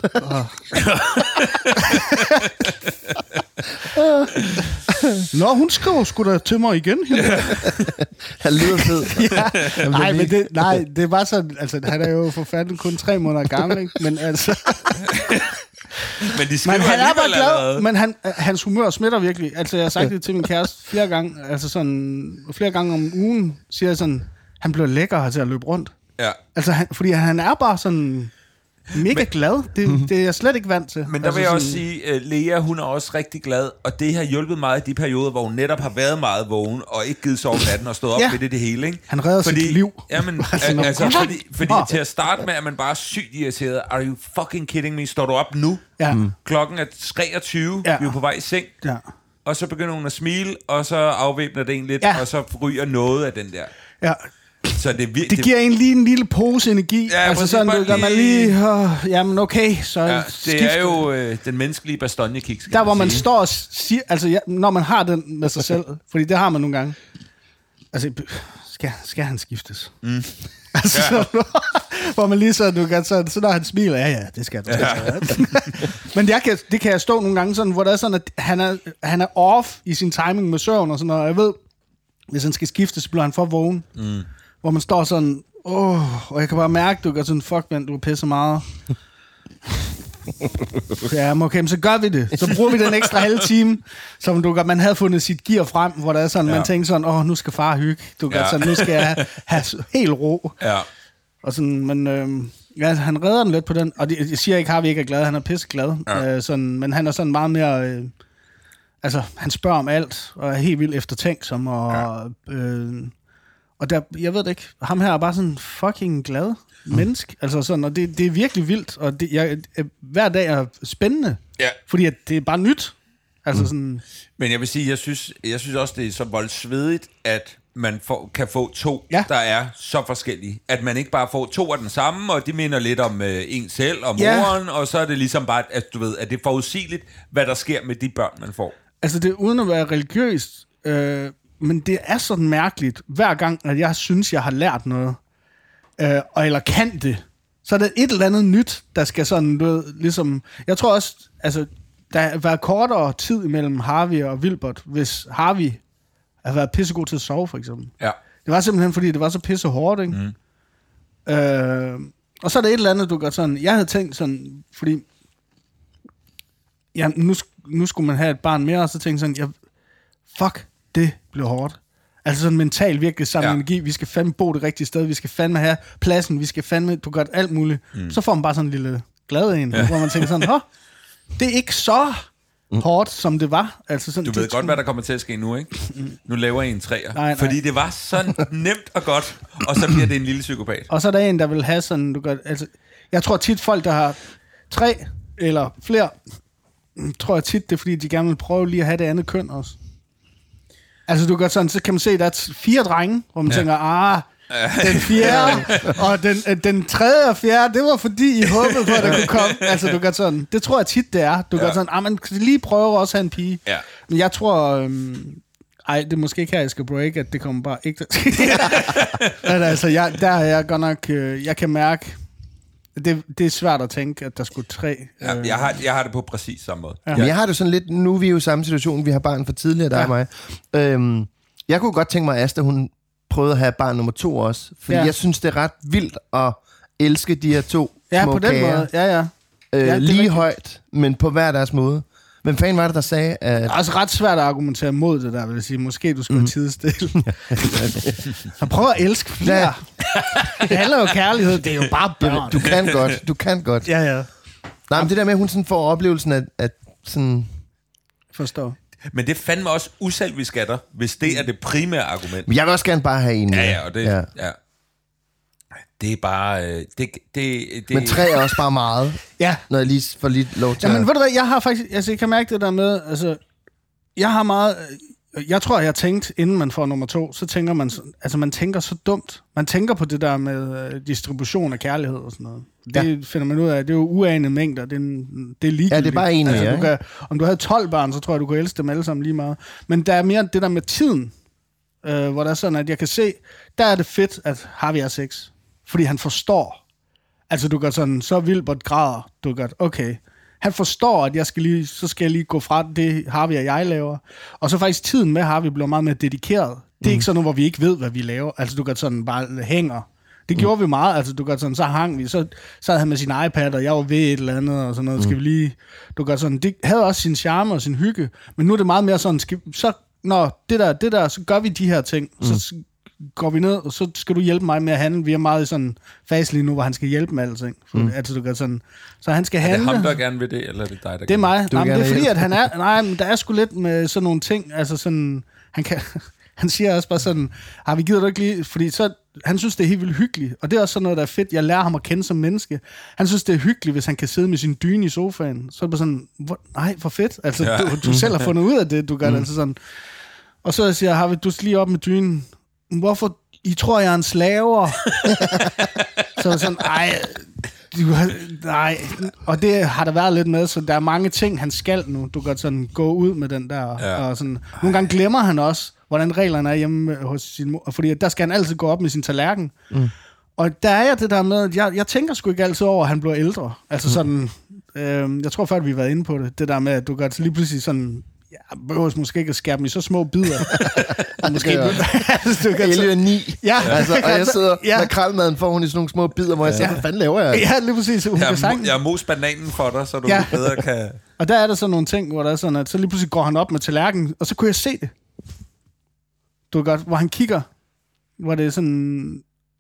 S3: Nå, hun skriver sgu da til mig igen. Hende.
S2: Han lyder fed.
S3: Ja. Nej, men det, nej, det er bare sådan, altså han er jo for fanden kun tre måneder gammel, ikke? Men altså,
S1: Men de skriver
S3: men han er bare
S1: alligevel
S3: glad,
S1: allerede.
S3: men han, hans humør smitter virkelig. Altså jeg har sagt det til min kæreste flere gange, altså sådan, flere gange om ugen, siger jeg sådan, han bliver lækker til at løbe rundt.
S1: Ja.
S3: Altså, han, fordi han er bare sådan, Mega men, glad. Det, det er jeg slet ikke vant til.
S1: Men der altså vil jeg sådan... også sige, at Lea, hun er også rigtig glad, og det har hjulpet meget i de perioder, hvor hun netop har været meget vågen, og ikke givet sove natten og stået op ja. ved det, det hele. Ikke?
S3: Han redder fordi, sit liv.
S1: Jamen, altså, altså, fordi, fordi til at starte med, at man bare er sygt irriteret. Are you fucking kidding me? Står du op nu?
S3: Ja.
S1: Klokken er treogtyve, ja. vi er på vej i seng.
S3: Ja.
S1: Og så begynder hun at smile, og så afvæbner det en lidt, ja. og så ryger noget af den der.
S3: Ja.
S1: Så det, vir-
S3: det giver en lige en lille pose energi.
S1: Ja,
S3: altså sådan, du gør man lige... Oh, jamen okay, så
S1: ja, det
S3: skifter.
S1: er jo øh, den menneskelige bastonjekiks.
S3: Der hvor man sige. står og siger... Altså, ja, når man har den med sig selv, fordi det har man nogle gange. Altså, skal, skal han skiftes? Mm. Altså, ja. så, hvor man lige så, du kan, så, så når han smiler, ja, ja, det skal du. Ja. Men jeg kan, det kan jeg stå nogle gange sådan, hvor det er sådan, at han er, han er off i sin timing med søvn og sådan noget. Jeg ved, hvis han skal skiftes, så bliver han for vågen. Mm. Hvor man står sådan, åh, og jeg kan bare mærke, du gør sådan, fuck, man, du pisser meget. Ja, okay, men så gør vi det. Så bruger vi den ekstra halve time, som du gør, man havde fundet sit gear frem, hvor der er sådan, ja. man tænker sådan, åh, nu skal far hygge. Du gør ja. sådan, nu skal jeg have, have helt ro.
S1: Ja.
S3: Og sådan, men øh, ja, han redder den lidt på den. Og det, jeg siger ikke, at Harvey ikke er glad, han er pisseglad. Ja. Øh, sådan, men han er sådan meget mere... Øh, altså, han spørger om alt, og er helt vildt eftertænksom, og... Ja. Øh, og der, jeg ved det ikke, ham her er bare sådan fucking glad menneske. Altså sådan, og det, det er virkelig vildt, og det, jeg, hver dag er spændende,
S1: ja.
S3: fordi at det er bare nyt. Altså sådan...
S1: Men jeg vil sige, jeg synes, jeg synes også, det er så voldsvedigt, at man får, kan få to,
S3: ja.
S1: der er så forskellige. At man ikke bare får to af den samme, og de minder lidt om øh, en selv og
S3: ja.
S1: moren, og så er det ligesom bare, at du ved, at det er forudsigeligt, hvad der sker med de børn, man får.
S3: Altså det er uden at være religiøst, øh, men det er sådan mærkeligt, hver gang, at jeg synes, jeg har lært noget, øh, og eller kan det, så er der et eller andet nyt, der skal sådan, du ved, ligesom... Jeg tror også, altså, der var kortere tid imellem Harvey og Wilbert, hvis Harvey havde været pissegod til at sove, for eksempel.
S1: Ja.
S3: Det var simpelthen, fordi det var så pisse hårdt, ikke? Mm. Øh, og så er der et eller andet, du gør sådan... Jeg havde tænkt sådan, fordi... Ja, nu, nu skulle man have et barn mere, og så tænkte jeg sådan, jeg, fuck, det blev hårdt. Altså sådan mentalt virkelig sammen ja. energi. Vi skal fandme bo det rigtige sted. Vi skal fandme have pladsen. Vi skal fandme, du gør alt muligt. Mm. Så får man bare sådan en lille glad en, ja. hvor man tænker sådan, hå, det er ikke så hårdt, som det var. Altså sådan,
S1: du ved
S3: det,
S1: godt, hvad der kommer til at ske nu, ikke? Nu laver I en træer.
S3: Nej, nej.
S1: Fordi det var så nemt og godt, og så bliver det en lille psykopat.
S3: Og så er der en, der vil have sådan, du gør, altså, jeg tror tit folk, der har tre eller flere, tror jeg tit, det er fordi, de gerne vil prøve lige at have det andet køn også. Altså, du gør sådan, så kan man se, at der er fire drenge, hvor man ja. tænker, ah, den fjerde, og den, den tredje og fjerde, det var fordi, I håbede på, at der kunne komme. Altså, du gør sådan, det tror jeg tit, det er. Du ja. gør sådan, ah, man kan lige prøve også at have en pige.
S1: Ja.
S3: Men jeg tror, øhm, ej, det er måske ikke her, jeg skal break, at det kommer bare ikke til Men altså, jeg, der er jeg godt nok, øh, jeg kan mærke, Det, det er svært at tænke, at der skulle tre...
S1: Ja,
S3: øh...
S1: jeg, har, jeg har det på præcis samme måde.
S2: Ja. Men jeg har det sådan lidt... Nu er vi jo i samme situation. Vi har barn for tidligere, der ja. er mig. Øhm, jeg kunne godt tænke mig, at Asta, hun prøvede at have barn nummer to også. Fordi ja. jeg synes, det er ret vildt at elske de her to
S3: ja,
S2: små
S3: på den
S2: kager.
S3: måde. Ja, ja.
S2: Øh,
S3: ja
S2: lige højt, men på hver deres måde. Hvem fanden var det, der sagde, at...
S3: Det er altså ret svært at argumentere mod det der, vil jeg sige. Måske du skulle mm. tidstille. Så prøv at elske flere. Ja. Det handler jo om kærlighed, det er jo bare børn.
S2: Du kan godt, du kan godt.
S3: Ja, ja.
S2: Nej, men det der med, at hun sådan får oplevelsen af, at sådan...
S3: Forstår.
S1: Men det fandme også uselvisk af dig, hvis det er det primære argument.
S2: Men jeg vil også gerne bare have en.
S1: Ja, ja, og det... Ja. ja. Det er bare... Det, det, det,
S2: men tre er også bare meget.
S3: Ja.
S2: Når jeg lige får lige lov til.
S3: Ja, men ved du hvad, jeg har faktisk... Altså, jeg kan mærke det der med... Altså, jeg har meget... Jeg tror, jeg har tænkt, inden man får nummer to, så tænker man... Altså, man tænker så dumt. Man tænker på det der med uh, distribution af kærlighed og sådan noget. Det ja. finder man ud af. Det er jo uanede mængder. Det er, en, det er ligegyldigt.
S2: Ja, det er bare en
S3: altså,
S2: mere,
S3: du kan, om du havde tolv børn, så tror jeg, du kunne elske dem alle sammen lige meget. Men der er mere det der med tiden, øh, hvor der er sådan, at jeg kan se, der er det fedt, at Harvey er sex. Fordi han forstår. Altså, du gør sådan, så Wilbert græder. Du gør, okay. Han forstår, at jeg skal lige, så skal jeg lige gå fra det, Harvey og jeg laver. Og så faktisk tiden med Harvey bliver meget mere dedikeret. Det er mm. ikke sådan noget, hvor vi ikke ved, hvad vi laver. Altså, du gør sådan bare hænger. Det gjorde mm. vi meget. Altså, du gør sådan, så hang vi. Så sad han med sin iPad, og jeg var ved et eller andet, og sådan noget. Mm. Skal vi lige... Du gør sådan, det havde også sin charme og sin hygge. Men nu er det meget mere sådan, skal, så, når det der, det der, så gør vi de her ting. Mm. Så går vi ned, og så skal du hjælpe mig med at handle. Vi er meget i sådan en fase lige nu, hvor han skal hjælpe med alting. Mm. Altså, du gør sådan, så han skal handle.
S1: Er det ham, der gerne vil det, eller er det dig, der
S3: Det er mig.
S2: Du
S3: Nej, men det er fordi,
S2: hjælpe.
S3: at han er... Nej, men der er sgu lidt med sådan nogle ting. Altså sådan... Han kan... Han siger også bare sådan, har vi givet dig ikke lige... Fordi så, han synes, det er helt vildt hyggeligt. Og det er også sådan noget, der er fedt. Jeg lærer ham at kende som menneske. Han synes, det er hyggeligt, hvis han kan sidde med sin dyne i sofaen. Så er det bare sådan, hvor, nej, hvor fedt. Altså, ja. du, du selv har fundet ud af det, du gør mm. det. Altså sådan. Og så siger jeg, har vi, du skal lige op med dynen. Hvorfor? I tror, jeg er en slaver. Så er sådan, ej... Du, nej, og det har der været lidt med, så der er mange ting, han skal nu. Du kan sådan gå ud med den der. Ja. Og sådan. Nogle gange glemmer han også, hvordan reglerne er hjemme hos sin mor, fordi der skal han altid gå op med sin tallerken. Mm. Og der er jeg det der med, at jeg, jeg tænker sgu ikke altid over, at han bliver ældre. Altså sådan, øh, jeg tror før, at vi har været inde på det, det der med, at du gør lige pludselig sådan, jeg behøver måske ikke at skære dem i så små bidder. Og måske
S2: ja.
S3: altså, du kan
S2: Ellie er ni,
S3: ja.
S2: altså, og jeg sidder
S3: ja.
S2: med kraldmaden for hun i sådan nogle små bidder, hvor jeg siger, ja. hvad fanden laver jeg?
S3: Ja, lige præcis. Hun
S1: jeg,
S3: kan
S1: mo- jeg mos bananen for dig, så du ja. bedre kan...
S3: Og der er der sådan nogle ting, hvor der er sådan, at så lige pludselig går han op med tallerkenen, og så kunne jeg se det. Du ved godt, hvor han kigger, hvor det er sådan...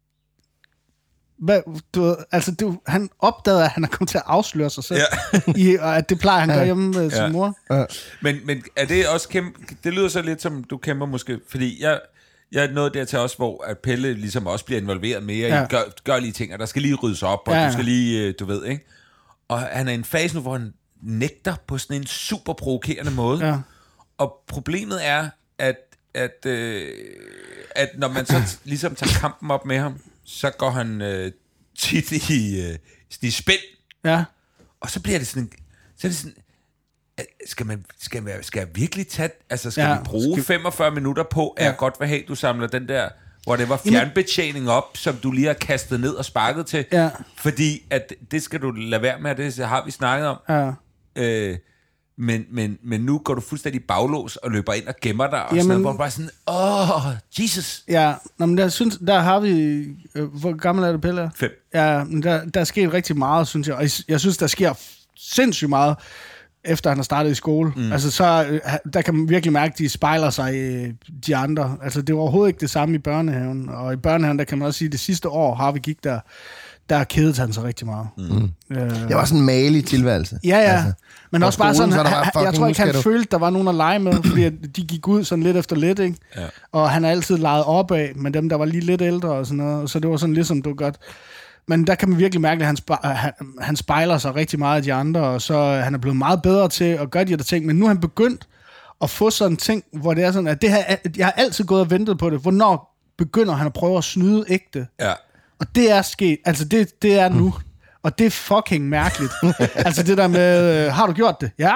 S3: Hvad, du ved, altså, du, han opdagede, at han er kommet til at afsløre sig selv, ja. i, og at det plejer han ja. gør hjemme med ja. sin mor.
S1: Ja. Men, men er det også kæmpe... Det lyder så lidt som, du kæmper måske, fordi jeg... Jeg er nået dertil også, hvor at Pelle ligesom også bliver involveret mere ja. i gør, gør lige ting, og der skal lige ryddes op, og ja. du skal lige, du ved, ikke? Og han er i en fase nu, hvor han nægter på sådan en super provokerende måde. Ja. Og problemet er, at, at, øh, at når man så t- ligesom tager kampen op med ham, så går han øh, tit i, øh, i spænd. Ja. Og så bliver det sådan, så er det sådan, skal man, skal man, skal jeg virkelig tage, altså skal ja, vi bruge skal... femogfyrre minutter på, at ja. jeg godt vil have, du samler den der, hvor det var fjernbetjening op, som du lige har kastet ned og sparket til, ja. fordi at det skal du lade være med, det har vi snakket om. Ja. Øh, men, men, men nu går du fuldstændig baglås og løber ind og gemmer dig, og Jamen, sådan noget, hvor du bare sådan, åh, oh, Jesus.
S3: Ja, nå, men der, synes, der har vi, øh, hvor gammel er det, Pelle?
S1: Fem.
S3: Ja, men der, der er sket rigtig meget, synes jeg, og jeg synes, der sker sindssygt meget, efter han har startet i skole. Mm. Altså, så, der kan man virkelig mærke, at de spejler sig i de andre. Altså, det var overhovedet ikke det samme i børnehaven. Og i børnehaven, der kan man også sige, at det sidste år, Harvey gik der, der kædede han sig rigtig meget. Mm. Øh,
S2: det var sådan en malig tilværelse.
S3: Ja, ja. Altså, men også bare sådan, så han, jeg tror ikke, han følte, der var nogen at lege med, fordi de gik ud sådan lidt efter lidt, ikke? Ja. Og han har altid leget opad med dem, der var lige lidt ældre og sådan noget. Så det var sådan ligesom, du godt... Men der kan man virkelig mærke, at han, spe- han, han spejler sig rigtig meget af de andre, og så han er blevet meget bedre til at gøre de her ting. Men nu er han begyndt at få sådan en ting, hvor det er sådan, at det her, jeg har altid gået og ventet på det. Hvornår begynder han at prøve at snyde ægte? Ja. Og det er sket. Altså, det, det er nu. Og det er fucking mærkeligt. Altså, det der med, har du gjort det? Ja.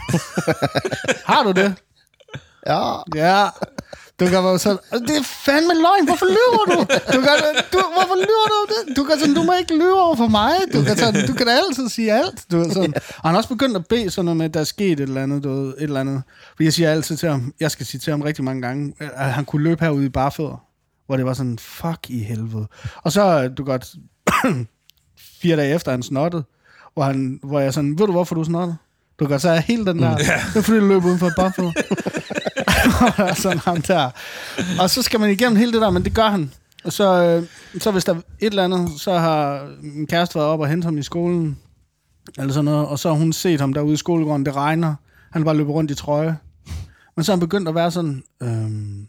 S3: Har du det?
S2: Ja.
S3: Ja. Du kan være sådan, det er fandme løgn, hvorfor lyver du? Du kan, du, hvorfor lyver du det? Du kan sådan, du må ikke lyve over for mig. Du kan, sådan, du kan da altid sige alt. Du ved, sådan. Og han har også begyndt at bede sådan noget med, at der er sket et eller andet. Du ved, et eller andet. For jeg siger altid til ham, jeg skal sige til ham rigtig mange gange, at han kunne løbe herude i barfødder. Hvor det var sådan, fuck i helvede. Og så, du godt, fire dage efter han snottede, hvor, han, hvor jeg sådan, ved du hvorfor du snottede? Du kan så have hele den der, mm. det er fordi du løber uden for et barfødder. sådan ham der. Og så skal man igennem hele det der, men det gør han. Og så, øh, så hvis der er et eller andet, så har min kæreste været op og hentet ham i skolen, eller sådan noget, og så har hun set ham derude i skolegården, det regner, han bare løber rundt i trøje. Men så er han begyndt at være sådan, øhm,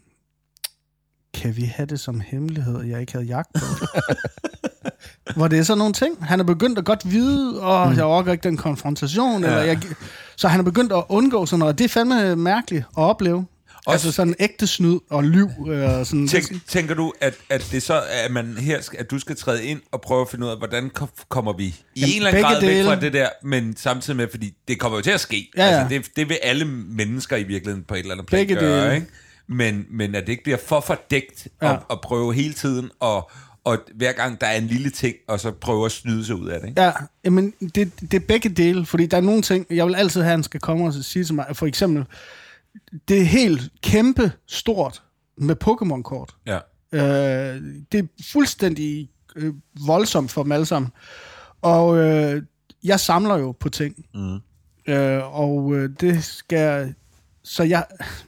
S3: kan vi have det som hemmelighed, at jeg ikke havde jagt på? Hvor det er sådan nogle ting. Han er begyndt at godt vide, og mm. jeg overgår ikke den konfrontation, ja. eller jeg, så han er begyndt at undgå sådan noget, og det er fandme mærkeligt at opleve. Også, altså sådan ægte snyd og lyv. Øh, sådan
S1: tænk, tænker du, at, at det så at man her, at du skal træde ind og prøve at finde ud af, hvordan kommer vi i Jamen, en eller anden grad dele. væk fra det der, men samtidig med, fordi det kommer jo til at ske. Ja, ja. Altså, det, det vil alle mennesker i virkeligheden på et eller andet plan begge gøre, dele. Ikke? Men, men at det ikke bliver for fordækt ja. at, at prøve hele tiden og og hver gang der er en lille ting, og så prøve at snyde sig ud af det, ikke?
S3: Ja, men det, det er begge dele, fordi der er nogle ting, jeg vil altid have, at han skal komme og sige til mig, for eksempel, det er helt kæmpe stort med Pokémon-kort. Ja. Øh, det er fuldstændig øh, voldsomt for dem alle sammen. Og øh, jeg samler jo på ting. Mm. Øh, og øh, det skal... Så jeg...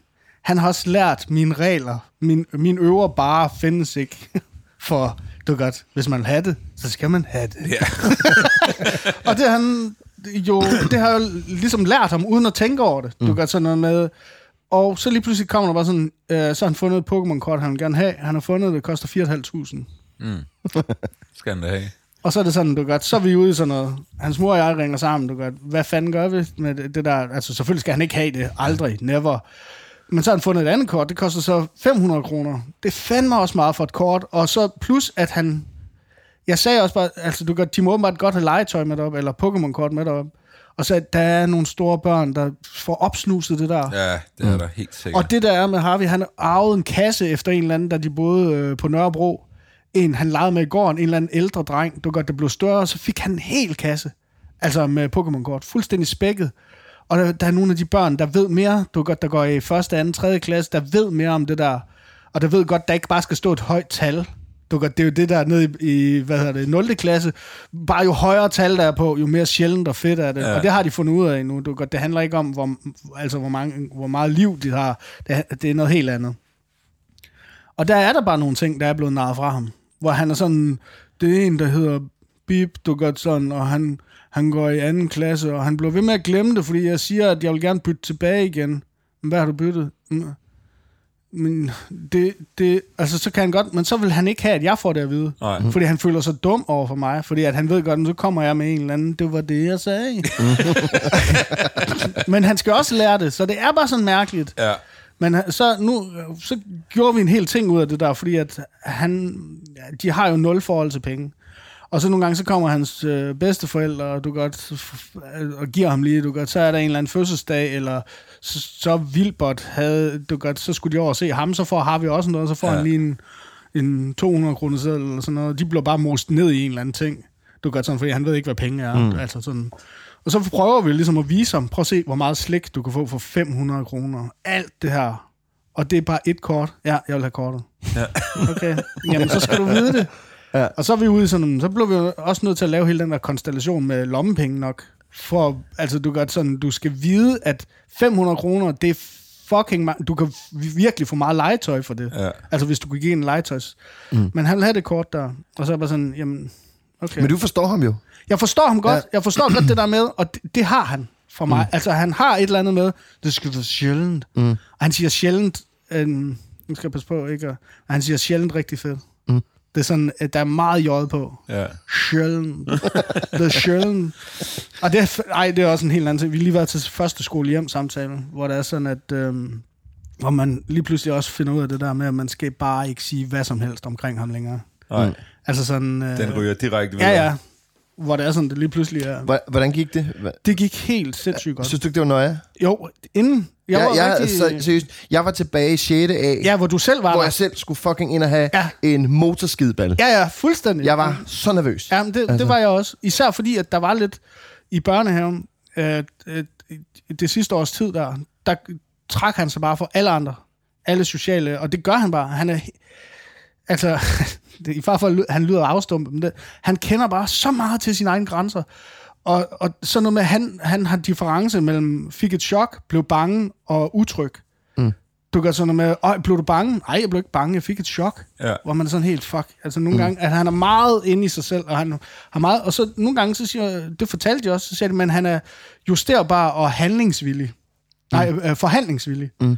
S3: han har også lært mine regler. Min, min øvre bare findes ikke for, du godt, hvis man vil have det, så skal man have det.
S1: Ja.
S3: Og det han jo, det har jeg ligesom lært ham, uden at tænke over det. Du mm. gør sådan noget med... Og så lige pludselig kommer der bare sådan, øh, så har han fundet et Pokémon-kort, han vil gerne have. Han har fundet det, det koster fire tusind fem hundrede.
S1: Mm. Skal han da have.
S3: Og så er det sådan, du godt, så er vi ude i sådan noget. Hans mor og jeg ringer sammen, du godt, hvad fanden gør vi med det, det der? Altså selvfølgelig skal han ikke have det, aldrig, never. Men så har han fundet et andet kort, det koster så fem hundrede kroner. Det fandme også meget for et kort. Og så plus, at han... Jeg sagde også bare, altså du godt, de må åbenbart godt have legetøj med derop, eller Pokémon-kort med derop. Og så der er nogle store børn, der får opsnuset det der.
S1: Ja, det er mm. der helt sikkert.
S3: Og det der er med Harvey, han arvede en kasse efter en eller anden, da de boede øh, på Nørrebro. En, han legede med i går, en eller anden ældre dreng. Du godt, det blev større, og så fik han en hel kasse. Altså med Pokémon-kort. Fuldstændig spækket. Og der, der er nogle af de børn, der ved mere. Du godt, der går i første, anden, tredje klasse, der ved mere om det der. Og der ved godt, der ikke bare skal stå et højt tal. Du godt, det er jo det der nede i, i hvad hedder det, nul klasse. Bare jo højere tal der er på, jo mere sjældent og fedt er det. Ja. Og det har de fundet ud af nu. Du godt, det handler ikke om, hvor, altså, hvor, mange, hvor meget liv de har. Det, det er noget helt andet. Og der er der bare nogle ting, der er blevet narret fra ham. Hvor han er sådan, det er en, der hedder Bip, du godt sådan, og han, han går i anden klasse, og han bliver ved med at glemme det, fordi jeg siger, at jeg vil gerne bytte tilbage igen. Men hvad har du byttet? Men det, det, altså så kan han godt, men så vil han ikke have, at jeg får det at vide. Nej. Fordi han føler sig dum over for mig, fordi at han ved godt, at så kommer jeg med en eller anden, det var det, jeg sagde. Men han skal også lære det, så det er bare sådan mærkeligt. Ja. Men så, nu, så gjorde vi en hel ting ud af det der, fordi at han, de har jo nul forhold til penge. Og så nogle gange, så kommer hans øh, bedsteforældre, og du godt, og giver ham lige, du godt, så er der en eller anden fødselsdag, eller så, så Vilbert havde, du godt, så skulle de over og se ham, så får har vi også noget, så får ja. han lige en, en to hundrede kroner seddel, eller sådan noget. De bliver bare most ned i en eller anden ting. Du godt sådan, fordi han ved ikke, hvad penge er. Mm. Altså sådan. Og så prøver vi ligesom at vise ham, prøv at se, hvor meget slik du kan få for fem hundrede kroner. Alt det her. Og det er bare et kort. Ja, jeg vil have kortet. Ja. Okay, jamen så skal du vide det. Ja. Og så er vi ude i sådan, så blev vi også nødt til at lave hele den der konstellation med lommepenge nok. For, altså du gør sådan, du skal vide, at fem hundrede kroner, det er fucking meget, du kan virkelig få meget legetøj for det. Ja. Altså hvis du kan give en legetøjs. Mm. Men han vil have det kort der, og så er bare sådan, jamen, okay.
S2: Men du forstår ham jo. Jeg
S3: forstår ham godt, ja. jeg forstår godt det der med, og det, det har han for mig. Mm. Altså han har et eller andet med, det skal være sjældent. Mm. Og han siger sjældent, øh, nu skal jeg passe på, ikke? Og han siger sjældent rigtig fedt. Mm. Det er sådan, der er meget jød på. Ja. Sjældent. Det er sjældent. Og det er, ej, det er også en helt anden ting. Vi har lige været til første skole hjem samtale, hvor det er sådan, at øhm, hvor man lige pludselig også finder ud af det der med, at man skal bare ikke sige hvad som helst omkring ham længere. Nej. Altså sådan... Øh,
S1: Den ryger direkte videre.
S3: Ja, ja. Hvor det er sådan, det lige pludselig er...
S2: Hvordan gik det? Hva?
S3: Det gik helt sindssygt godt.
S2: Synes du ikke, det var nøje?
S3: Jo, inden... Jeg,
S2: ja,
S3: var
S2: jeg,
S3: rigtig...
S2: så, seriøst, jeg var tilbage i sjette A.
S3: Ja, hvor du selv var
S2: Hvor
S3: der.
S2: jeg selv skulle fucking ind og have ja. en motorskideball.
S3: Ja, ja, fuldstændig.
S2: Jeg var så nervøs.
S3: Ja, men det, altså. det var jeg også. Især fordi, at der var lidt i børnehaven, øh, øh, det sidste års tid der, der trak han sig bare for alle andre. Alle sociale, og det gør han bare. Han er... Altså... Det, i hvert fald, han lyder afstumpet, men det, han kender bare så meget til sine egne grænser. Og, og sådan noget med, at han, han har difference mellem fik et chok, blev bange og utryg. Mm. Du gør sådan noget med, blev du bange? Nej, jeg blev ikke bange, jeg fik et chok. Ja. Hvor man er sådan helt, fuck. Altså nogle mm. gange, at han er meget inde i sig selv, og han har meget, og så nogle gange, så siger, det fortalte jeg også, så siger de, men han er justerbar og handlingsvillig. Mm. Nej, øh, forhandlingsvillig. Mm.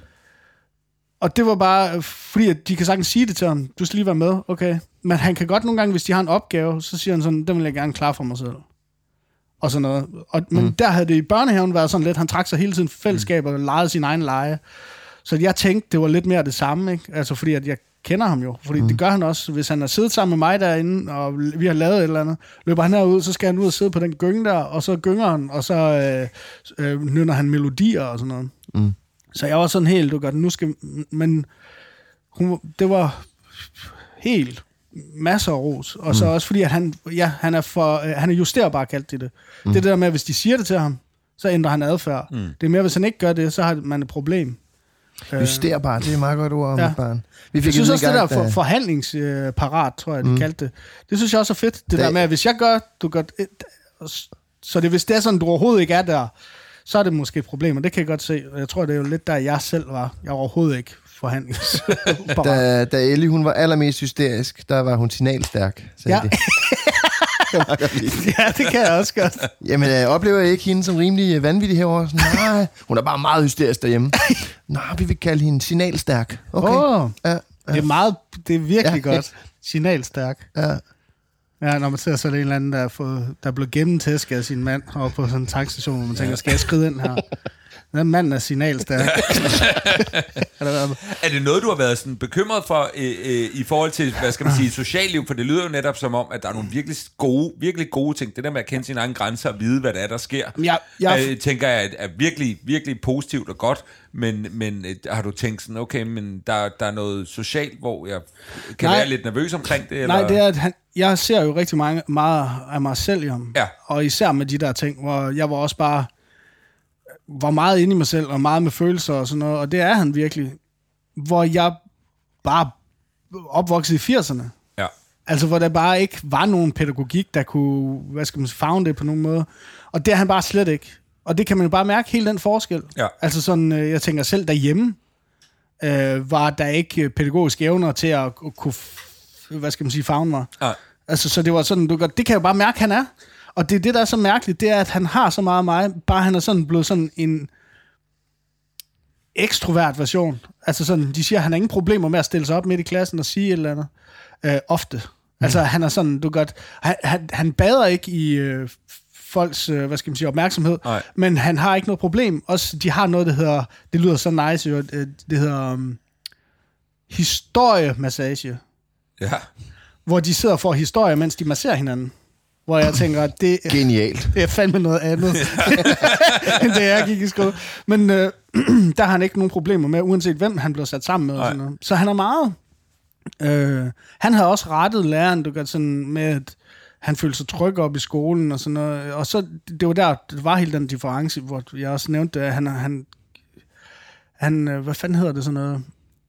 S3: Og det var bare, fordi at de kan sagtens sige det til ham, du skal lige være med, okay. Men han kan godt nogle gange, hvis de har en opgave, så siger han sådan, den vil jeg gerne klare for mig selv. Og sådan noget. Og, men mm. der havde det i børnehaven været sådan lidt, han trak sig hele tiden fællesskab og legede sin egen leje. Så jeg tænkte, det var lidt mere det samme, ikke? Altså fordi at jeg kender ham jo. Fordi mm. det gør han også, hvis han har siddet sammen med mig derinde, og vi har lavet et eller andet, løber han herud, så skal han ud og sidde på den gynge der, og så gynger han, og så øh, øh, nynner han melodier og sådan noget. Mm. Så jeg var sådan helt, du gør det, nu skal... Men hun, det var helt masser af ros. Og mm. så også fordi, at han, ja, han er for, øh, han er justerbar kaldt det. Mm. Det er det der med, at hvis de siger det til ham, så ændrer han adfærd. Mm. Det er mere, hvis han ikke gør det, så har man et problem.
S2: Justerbar, det er meget godt ord om ja. et barn. Vi fik
S3: jeg synes også, det der for, forhandlingsparat, tror jeg, de mm. kaldte det. Det synes jeg også er fedt. Det, det der med, at hvis jeg gør, du gør... Et, så det, hvis det er sådan, du overhovedet ikke er der, så er det måske et problem, og det kan jeg godt se. Jeg tror, det er jo lidt der, jeg selv var. Jeg var overhovedet ikke forhandlings.
S2: da, da Ellie, hun var allermest hysterisk, der var hun signalstærk, sagde
S3: ja.
S2: de.
S3: Ja, det kan jeg også godt.
S2: Jamen, jeg oplever jeg ikke hende som rimelig vanvittig herovre? Sådan, nej, hun er bare meget hysterisk derhjemme. Nej, vi vil kalde hende signalstærk. Okay.
S3: Oh,
S2: ja, ja.
S3: Det er meget, det er virkelig
S2: ja.
S3: godt. Signalstærk.
S2: Ja.
S3: Ja, når man ser så er det en eller anden, der er, fået, der er blevet gennemtæsket af sin mand over på sådan en tankstation, hvor man tænker, skal jeg skride ind her? Den mand er signalstærk.
S1: Er det noget, du har været sådan bekymret for øh, øh, i forhold til, hvad skal man sige, socialliv? For det lyder jo netop som om, at der er nogle virkelig gode, virkelig gode ting. Det der med at kende sine egne grænser og vide, hvad der er, der sker,
S3: jeg, jeg...
S1: Øh, tænker jeg er virkelig, virkelig positivt og godt. Men, men øh, har du tænkt sådan, okay, men der, der er noget socialt, hvor jeg kan
S3: nej,
S1: være lidt nervøs omkring det? Eller?
S3: Nej, det er, at han, jeg ser jo rigtig mange, meget af mig selv i ham.
S1: Ja.
S3: Og især med de der ting, hvor jeg var også bare var meget inde i mig selv, og meget med følelser og sådan noget, og det er han virkelig. Hvor jeg bare opvokset i firserne.
S1: Ja.
S3: Altså, hvor der bare ikke var nogen pædagogik, der kunne, hvad skal man sige, favne det på nogen måde. Og det er han bare slet ikke. Og det kan man jo bare mærke, hele den forskel.
S1: Ja.
S3: Altså sådan, jeg tænker selv derhjemme, øh, var der ikke pædagogiske evner til at, at kunne, hvad skal man sige, favne mig.
S1: Ja.
S3: Altså, så det var sådan, du, det kan jeg jo bare mærke, han er. Og det er det, der er så mærkeligt, det er, at han har så meget af mig, bare han er sådan blevet sådan en ekstrovert version. Altså sådan, de siger, at han har ingen problemer med at stille sig op midt i klassen og sige et eller andet. Øh, ofte. Mm. Altså, han er sådan, du godt, han, han, han bader ikke i øh, folks, øh, hvad skal man sige, opmærksomhed,
S1: nej,
S3: men han har ikke noget problem. Også, de har noget, der hedder, det lyder så nice, jo, det hedder um, historiemassage.
S1: Ja.
S3: Hvor de sidder for historie, mens de masserer hinanden. Hvor jeg tænker, det,
S2: genialt.
S3: Det er fandme noget andet, end det jeg gik i skole. Men øh, der har han ikke nogen problemer med, uanset hvem han blev sat sammen med. Og sådan noget. Så han er meget... Øh, han havde også rettet læreren, du gør sådan med, at han følte sig tryg op i skolen og sådan noget. Og så, det var der, det var hele den difference, hvor jeg også nævnte, at han... han, han hvad fanden hedder det sådan noget...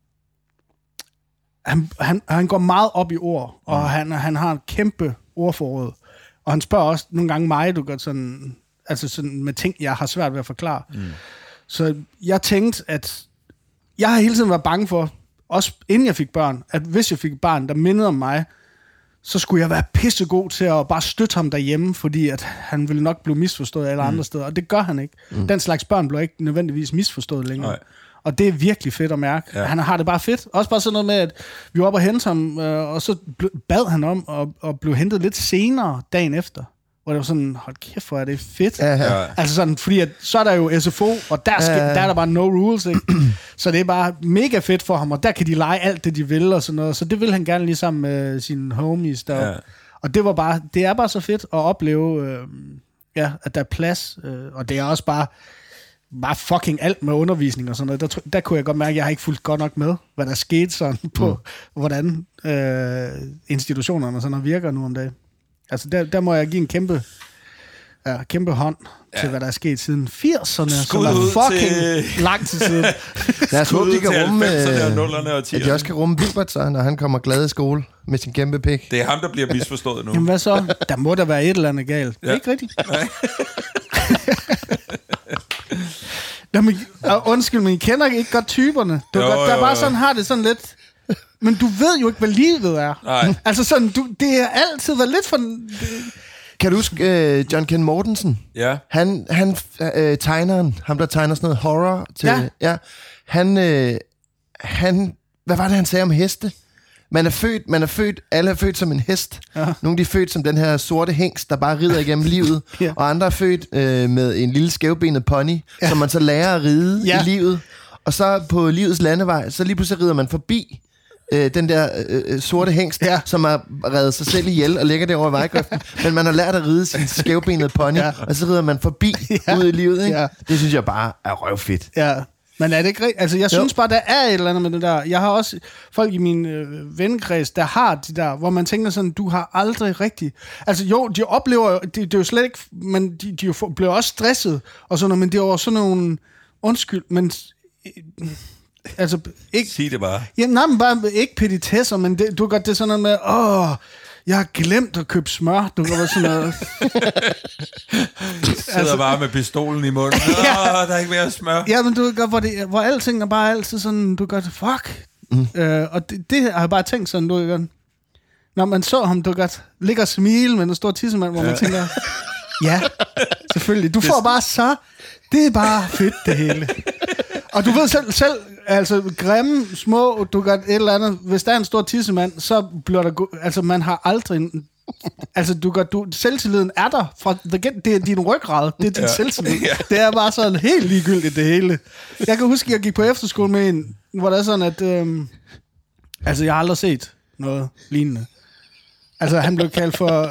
S3: Han, han, han går meget op i ord, og mm. han, han har en kæmpe ordforråd. Og han spørger også nogle gange mig, du gør sådan, altså sådan med ting, jeg har svært ved at forklare. Mm. Så jeg tænkte, at jeg har hele tiden været bange for, også inden jeg fik børn, at hvis jeg fik barn, der mindede om mig, så skulle jeg være pissegod til at bare støtte ham derhjemme, fordi at han ville nok blive misforstået alle mm. andre steder. Og det gør han ikke. Mm. Den slags børn bliver ikke nødvendigvis misforstået længere. Nej. Og det er virkelig fedt at mærke. Ja. Han har det bare fedt. Også bare sådan noget med, at vi var oppe og hente ham, øh, og så bad han om at, at blive hentet lidt senere dagen efter. Hvor det var sådan, hold kæft, hvor er det fedt. Ja, ja. Altså sådan, fordi at, så er der jo S F O, og der, skal, ja, ja. der er der bare no rules, ikke? Så det er bare mega fedt for ham, og der kan de lege alt det, de vil, og sådan noget. Så det vil han gerne lige sammen med sine homies der. Ja. Og det var bare, det er bare så fedt at opleve, øh, ja, at der er plads. Øh, og det er også bare... bare fucking alt med undervisning og sådan noget, der, der kunne jeg godt mærke, at jeg har ikke fulgt godt nok med, hvad der skete sådan på, mm. hvordan øh, institutionerne sådan virker nu om dagen. Altså, der, der må jeg give en kæmpe, ja, kæmpe hånd ja. til, hvad der er sket siden firserne, som er fucking til... lang tid siden.
S2: Lad os håbe, de kan rumme,
S1: og
S2: at de også kan rumme Bilbert, så når han kommer glad i skole med sin kæmpe pik.
S1: Det er ham, der bliver misforstået nu.
S3: Jamen hvad så? Der må der være et eller andet galt. Ja. Ikke rigtigt? Nej. Jamen, undskyld, men I kender ikke godt typerne. Du jo, godt, der jo, bare sådan har det sådan lidt... Men du ved jo ikke, hvad livet er. Nej. Altså sådan, du, det har altid været lidt for...
S2: Kan du huske uh, John Ken Mortensen?
S1: Ja.
S2: Han, han uh, tegneren, ham der tegner sådan noget horror til...
S3: Ja.
S2: ja han, uh, han... Hvad var det, han sagde om heste? Man er født, man er født, alle er født som en hest. Ja. Nogle de er født som den her sorte hingst, der bare rider igennem livet. Ja. Og andre er født øh, med en lille skævbenet pony, ja. som man så lærer at ride ja. i livet. Og så på livets landevej, så lige pludselig rider man forbi øh, den der øh, sorte hingst, ja. som har reddet sig selv ihjel og ligger derovre i vejgrøften. Men man har lært at ride sin skævbenet pony, ja. og så rider man forbi ja. ud i livet. Ikke? Ja. Det synes jeg bare er røvfedt.
S3: Ja. Men er det ikke rigtigt? Altså, jeg synes jo. bare, der er et eller andet med det der. Jeg har også folk i min øh, vennekreds, der har de der, hvor man tænker sådan, du har aldrig rigtigt... Altså jo, de oplever, det de er jo slet ikke... Men de, de jo bliver også stresset og sådan noget, men det er jo sådan nogle... Undskyld, men... Øh, altså, ikke...
S1: Sig det bare.
S3: Ja, nej, men bare ikke petitesser, men det, du gør det sådan noget med, åh... jeg har glemt at købe smør. Du kan være sådan noget.
S1: Sidder altså, bare med pistolen i munden. Åh, ja. Der er ikke mere smør.
S3: Ja, men du kan godt, hvor, det, hvor alting er bare altid sådan, du gør det, fuck. Mm. Øh, og det, det har jeg bare tænkt sådan, du kan, når man så ham, du godt ligger og smile med en stor tissemand, hvor man ja. tænker, ja, selvfølgelig. Du får bare så, det er bare fedt det hele. Og du ved selv, selv altså grimme, små, du gør et eller andet, hvis der er en stor tissemand, så bliver der, go- altså man har aldrig, altså du gør, du, selvtilliden er der, fra, det er din ryggrad, det er din ja. selvtillid. Ja. Det er bare sådan helt ligegyldigt det hele. Jeg kan huske, at jeg gik på efterskole med en, hvor det er sådan, at, øhm, altså jeg har aldrig set noget lignende. Altså han blev kaldt for,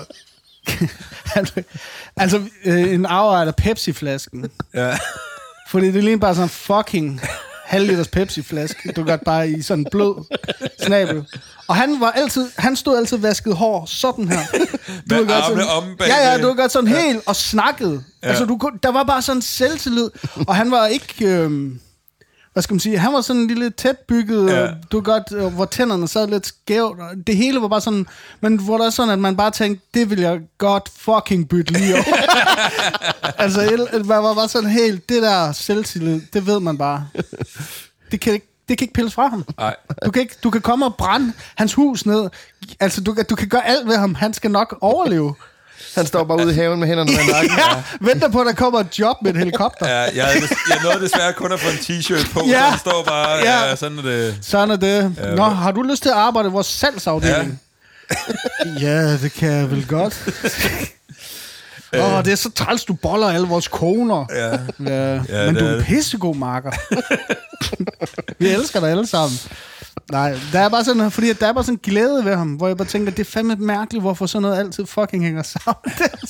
S3: altså øh, en afret af Pepsi-flasken. Ja. Fordi det ligner bare sådan en fucking halv liters Pepsi-flaske. Du gør bare i sådan en blød snabel. Og han var altid, han stod altid vasket hår sådan her. Du
S1: med armene om bag.
S3: Ja, ja, du gør sådan ja. helt og snakkede. Ja. Altså, du, der var bare sådan selvtillid. Og han var ikke, øh, hvad skal man sige, han var sådan en lille tætbygget, ja. du godt, hvor tænderne sad lidt skævt. Og det hele var bare sådan, men hvor der er sådan, at man bare tænkte, det vil jeg godt fucking bytte lige over. Altså, man var bare sådan helt, det der selvtillid, det ved man bare. Det kan ikke, det kan ikke pilles fra ham. Nej. Du kan ikke, du kan komme og brænde hans hus ned. Altså, du kan, du kan gøre alt ved ham. Han skal nok overleve.
S2: Han står bare ude i haven med hænderne med nakken.
S3: Ja, venter på, at der kommer et job med en helikopter.
S1: Ja, jeg, jeg nåede desværre kun at få en t-shirt på, ja. Så han står bare, ja, ja sådan er det.
S3: Sådan er det. Ja, Nå, har du lyst til at arbejde i vores salgsafdeling? Ja, ja det kan jeg vel godt. Åh, oh, det er så træls, du boller alle vores koner. Ja. Ja. Ja, men du er en pissegod marker. Vi elsker dig alle sammen. Nej, der er bare sådan, fordi der er bare sådan en glæde ved ham, hvor jeg bare tænker, det er fandme mærkeligt, hvorfor sådan noget altid fucking hænger sammen.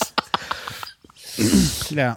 S3: Ja.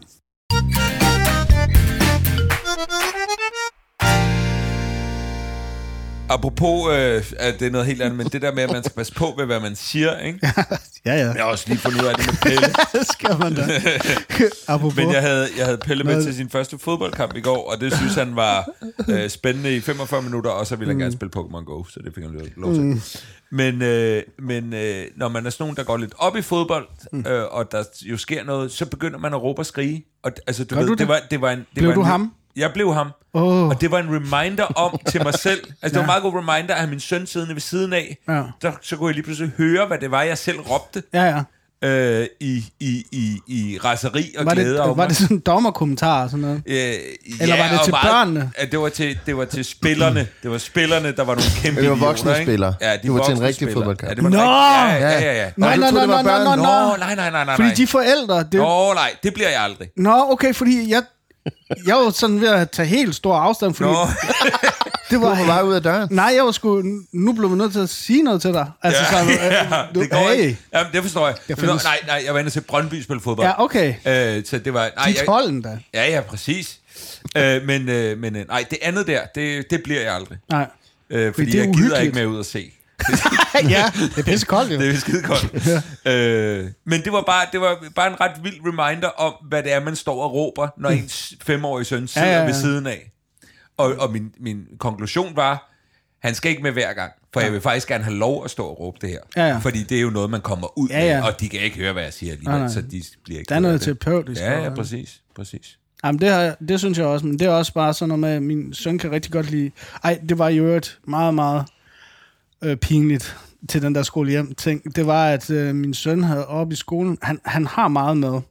S1: Apropos, øh, at det er noget helt andet, men det der med, at man skal passe på ved, hvad man siger, ikke?
S3: Ja, ja.
S1: Jeg har også lige fundet ud af det med Pelle.
S3: Det skal man da. Apropos.
S1: Men jeg havde, jeg havde Pelle med til sin første fodboldkamp i går, og det synes han var øh, spændende i femogfyrre minutter, og så ville han mm. gerne spille Pokémon Go, så det fik han lov til. Mm. Men, øh, men øh, når man er sådan nogen, der går lidt op i fodbold, mm. øh, og der jo sker noget, så begynder man at råbe og skrige. Og, altså, du ved,
S3: du det?
S1: Det var, det var en, det
S3: Blev
S1: var
S3: du
S1: en,
S3: ham?
S1: Jeg blev ham. Oh. Og det var en reminder om til mig selv. Altså, det var en meget god reminder at have min søn siddende ved siden af. Ja. Der, så kunne jeg lige pludselig høre, hvad det var, jeg selv råbte.
S3: Ja, ja.
S1: Øh, i, i, i, i raseri og
S3: var
S1: glæde
S3: det,
S1: over
S3: Var det sådan en dommerkommentar og sådan noget?
S1: Øh,
S3: Eller
S1: ja,
S3: var det til
S1: meget,
S3: børnene?
S1: Ja, det var til, det var til spillerne. Det var spillerne, der var nogle kæmpe
S2: det var voksne
S1: idioter,
S2: spillere.
S1: Ja, de
S2: det var til en rigtig fodboldkamp.
S1: Ja, det var
S3: Nå!
S1: Rigtig, ja, ja, ja, ja.
S3: Nå, nå, nå, nå, nå, nå.
S1: Nej, nej, nej, nej.
S3: Fordi de forældre... Det...
S1: Nå, nej, det bliver jeg aldrig.
S3: Nå, okay, fordi jeg... Jeg var sådan ved at tage helt stor afstand, fordi...
S2: Det var bare ud af døren.
S3: Nej, jeg var sgu... Nu blev vi nødt til at sige noget til dig. Altså,
S1: ja,
S3: så,
S1: ja,
S3: du,
S1: det går
S3: hey.
S1: ikke. Jamen, det forstår jeg.
S3: jeg
S1: findes... Nej, nej, jeg var inde til Brøndby spille fodbold.
S3: Ja, okay.
S1: Øh, så det var... Nej,
S3: de tolden da.
S1: Ja, ja, præcis. øh, men, øh, men øh, nej, det andet der, det, det bliver jeg aldrig.
S3: Nej.
S1: Øh, fordi jeg gider ikke med ud at se.
S3: Ja, det er pisse koldt jo.
S1: Det er skide koldt. ja. øh, men det var, bare, det var bare en ret vild reminder om, hvad det er, man står og råber, når ens femårige søn sidder ja, ja, ja. ved siden af. Og, og min, min konklusion var, han skal ikke med hver gang, for ja. jeg vil faktisk gerne have lov at stå og råbe det her. Ja, ja. Fordi det er jo noget, man kommer ud ja, ja. med, og de kan ikke høre, hvad jeg siger alligevel, ja, så de bliver ikke...
S3: Der er noget terapeutisk.
S1: Ja, ja, præcis, præcis.
S3: Jamen, det, har, det synes jeg også, men det er også bare sådan noget med, at min søn kan rigtig godt lide... Ej, det var i øvrigt meget, meget øh, pinligt til den der skolehjem ting. Det var, at øh, min søn havde oppe i skolen... Han, han har meget med.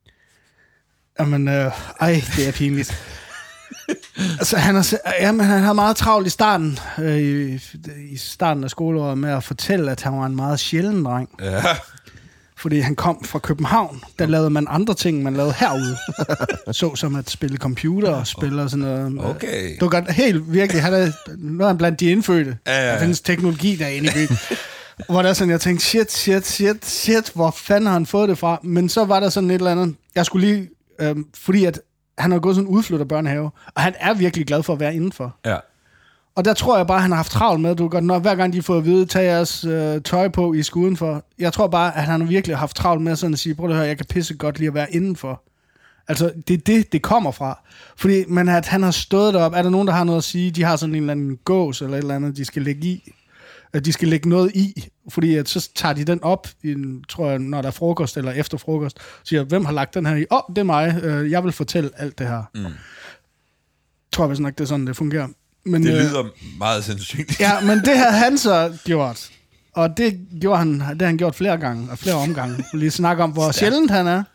S3: Jamen, øh, ej, det er pinligt. Altså, han har, jamen, han har meget travlt i starten, øh, i, i starten af skoleåret med at fortælle, at han var en meget sjælden dreng. Ja. Fordi han kom fra København, der lavede man andre ting, man lavede herude. Så som at spille computer og spille og sådan noget.
S1: Okay.
S3: Du kan helt virkelig, han er, nu er han blandt de indfødte. Ja, ja, ja. Der findes teknologi derinde i byen. Hvor der sådan, jeg tænkte, shit, shit, shit, shit, hvor fanden har han fået det fra? Men så var der sådan et eller andet, jeg skulle lige, øh, fordi at han har gået sådan en udflytter børnehave, og han er virkelig glad for at være indenfor. Ja. Og der tror jeg bare, at han har haft travlt med, du godt, når hver gang de får at vide, tag jeres øh, tøj på i skuden for. Jeg tror bare, at han har virkelig haft travlt med sådan at sige, prøv at høre, jeg kan pisse godt lide at være indenfor. Altså, det er det, det kommer fra. Fordi man, at han har stået derop, er der nogen, der har noget at sige, de har sådan en eller anden gås eller et eller andet, de skal lægge i. at de skal lægge noget i, fordi at så tager de den op, i en, tror jeg, når der er frokost eller efter frokost, siger, hvem har lagt den her i? Åh, oh, det er mig, øh, jeg vil fortælle alt det her. Mm. Tror jeg vist nok, det er sådan, det fungerer. Men,
S1: det lyder øh, meget sandsynligt.
S3: Ja, men det havde han så gjort. Og det gjorde han, det har han gjort flere gange, og flere omgange. Lige snakke om, hvor sjældent han er.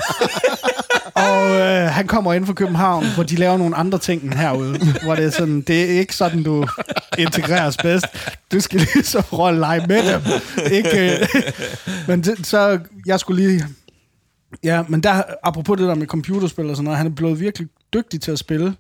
S3: Og øh, han kommer ind fra København, hvor de laver nogle andre ting end herude. Hvor det er sådan, det er ikke sådan, du integreres bedst. Du skal lige så prøve at lege med dem. Ikke, øh, men det, så, jeg skulle lige... Ja, men der, apropos det der med computerspil og sådan noget, han er blevet virkelig dygtig til at spille.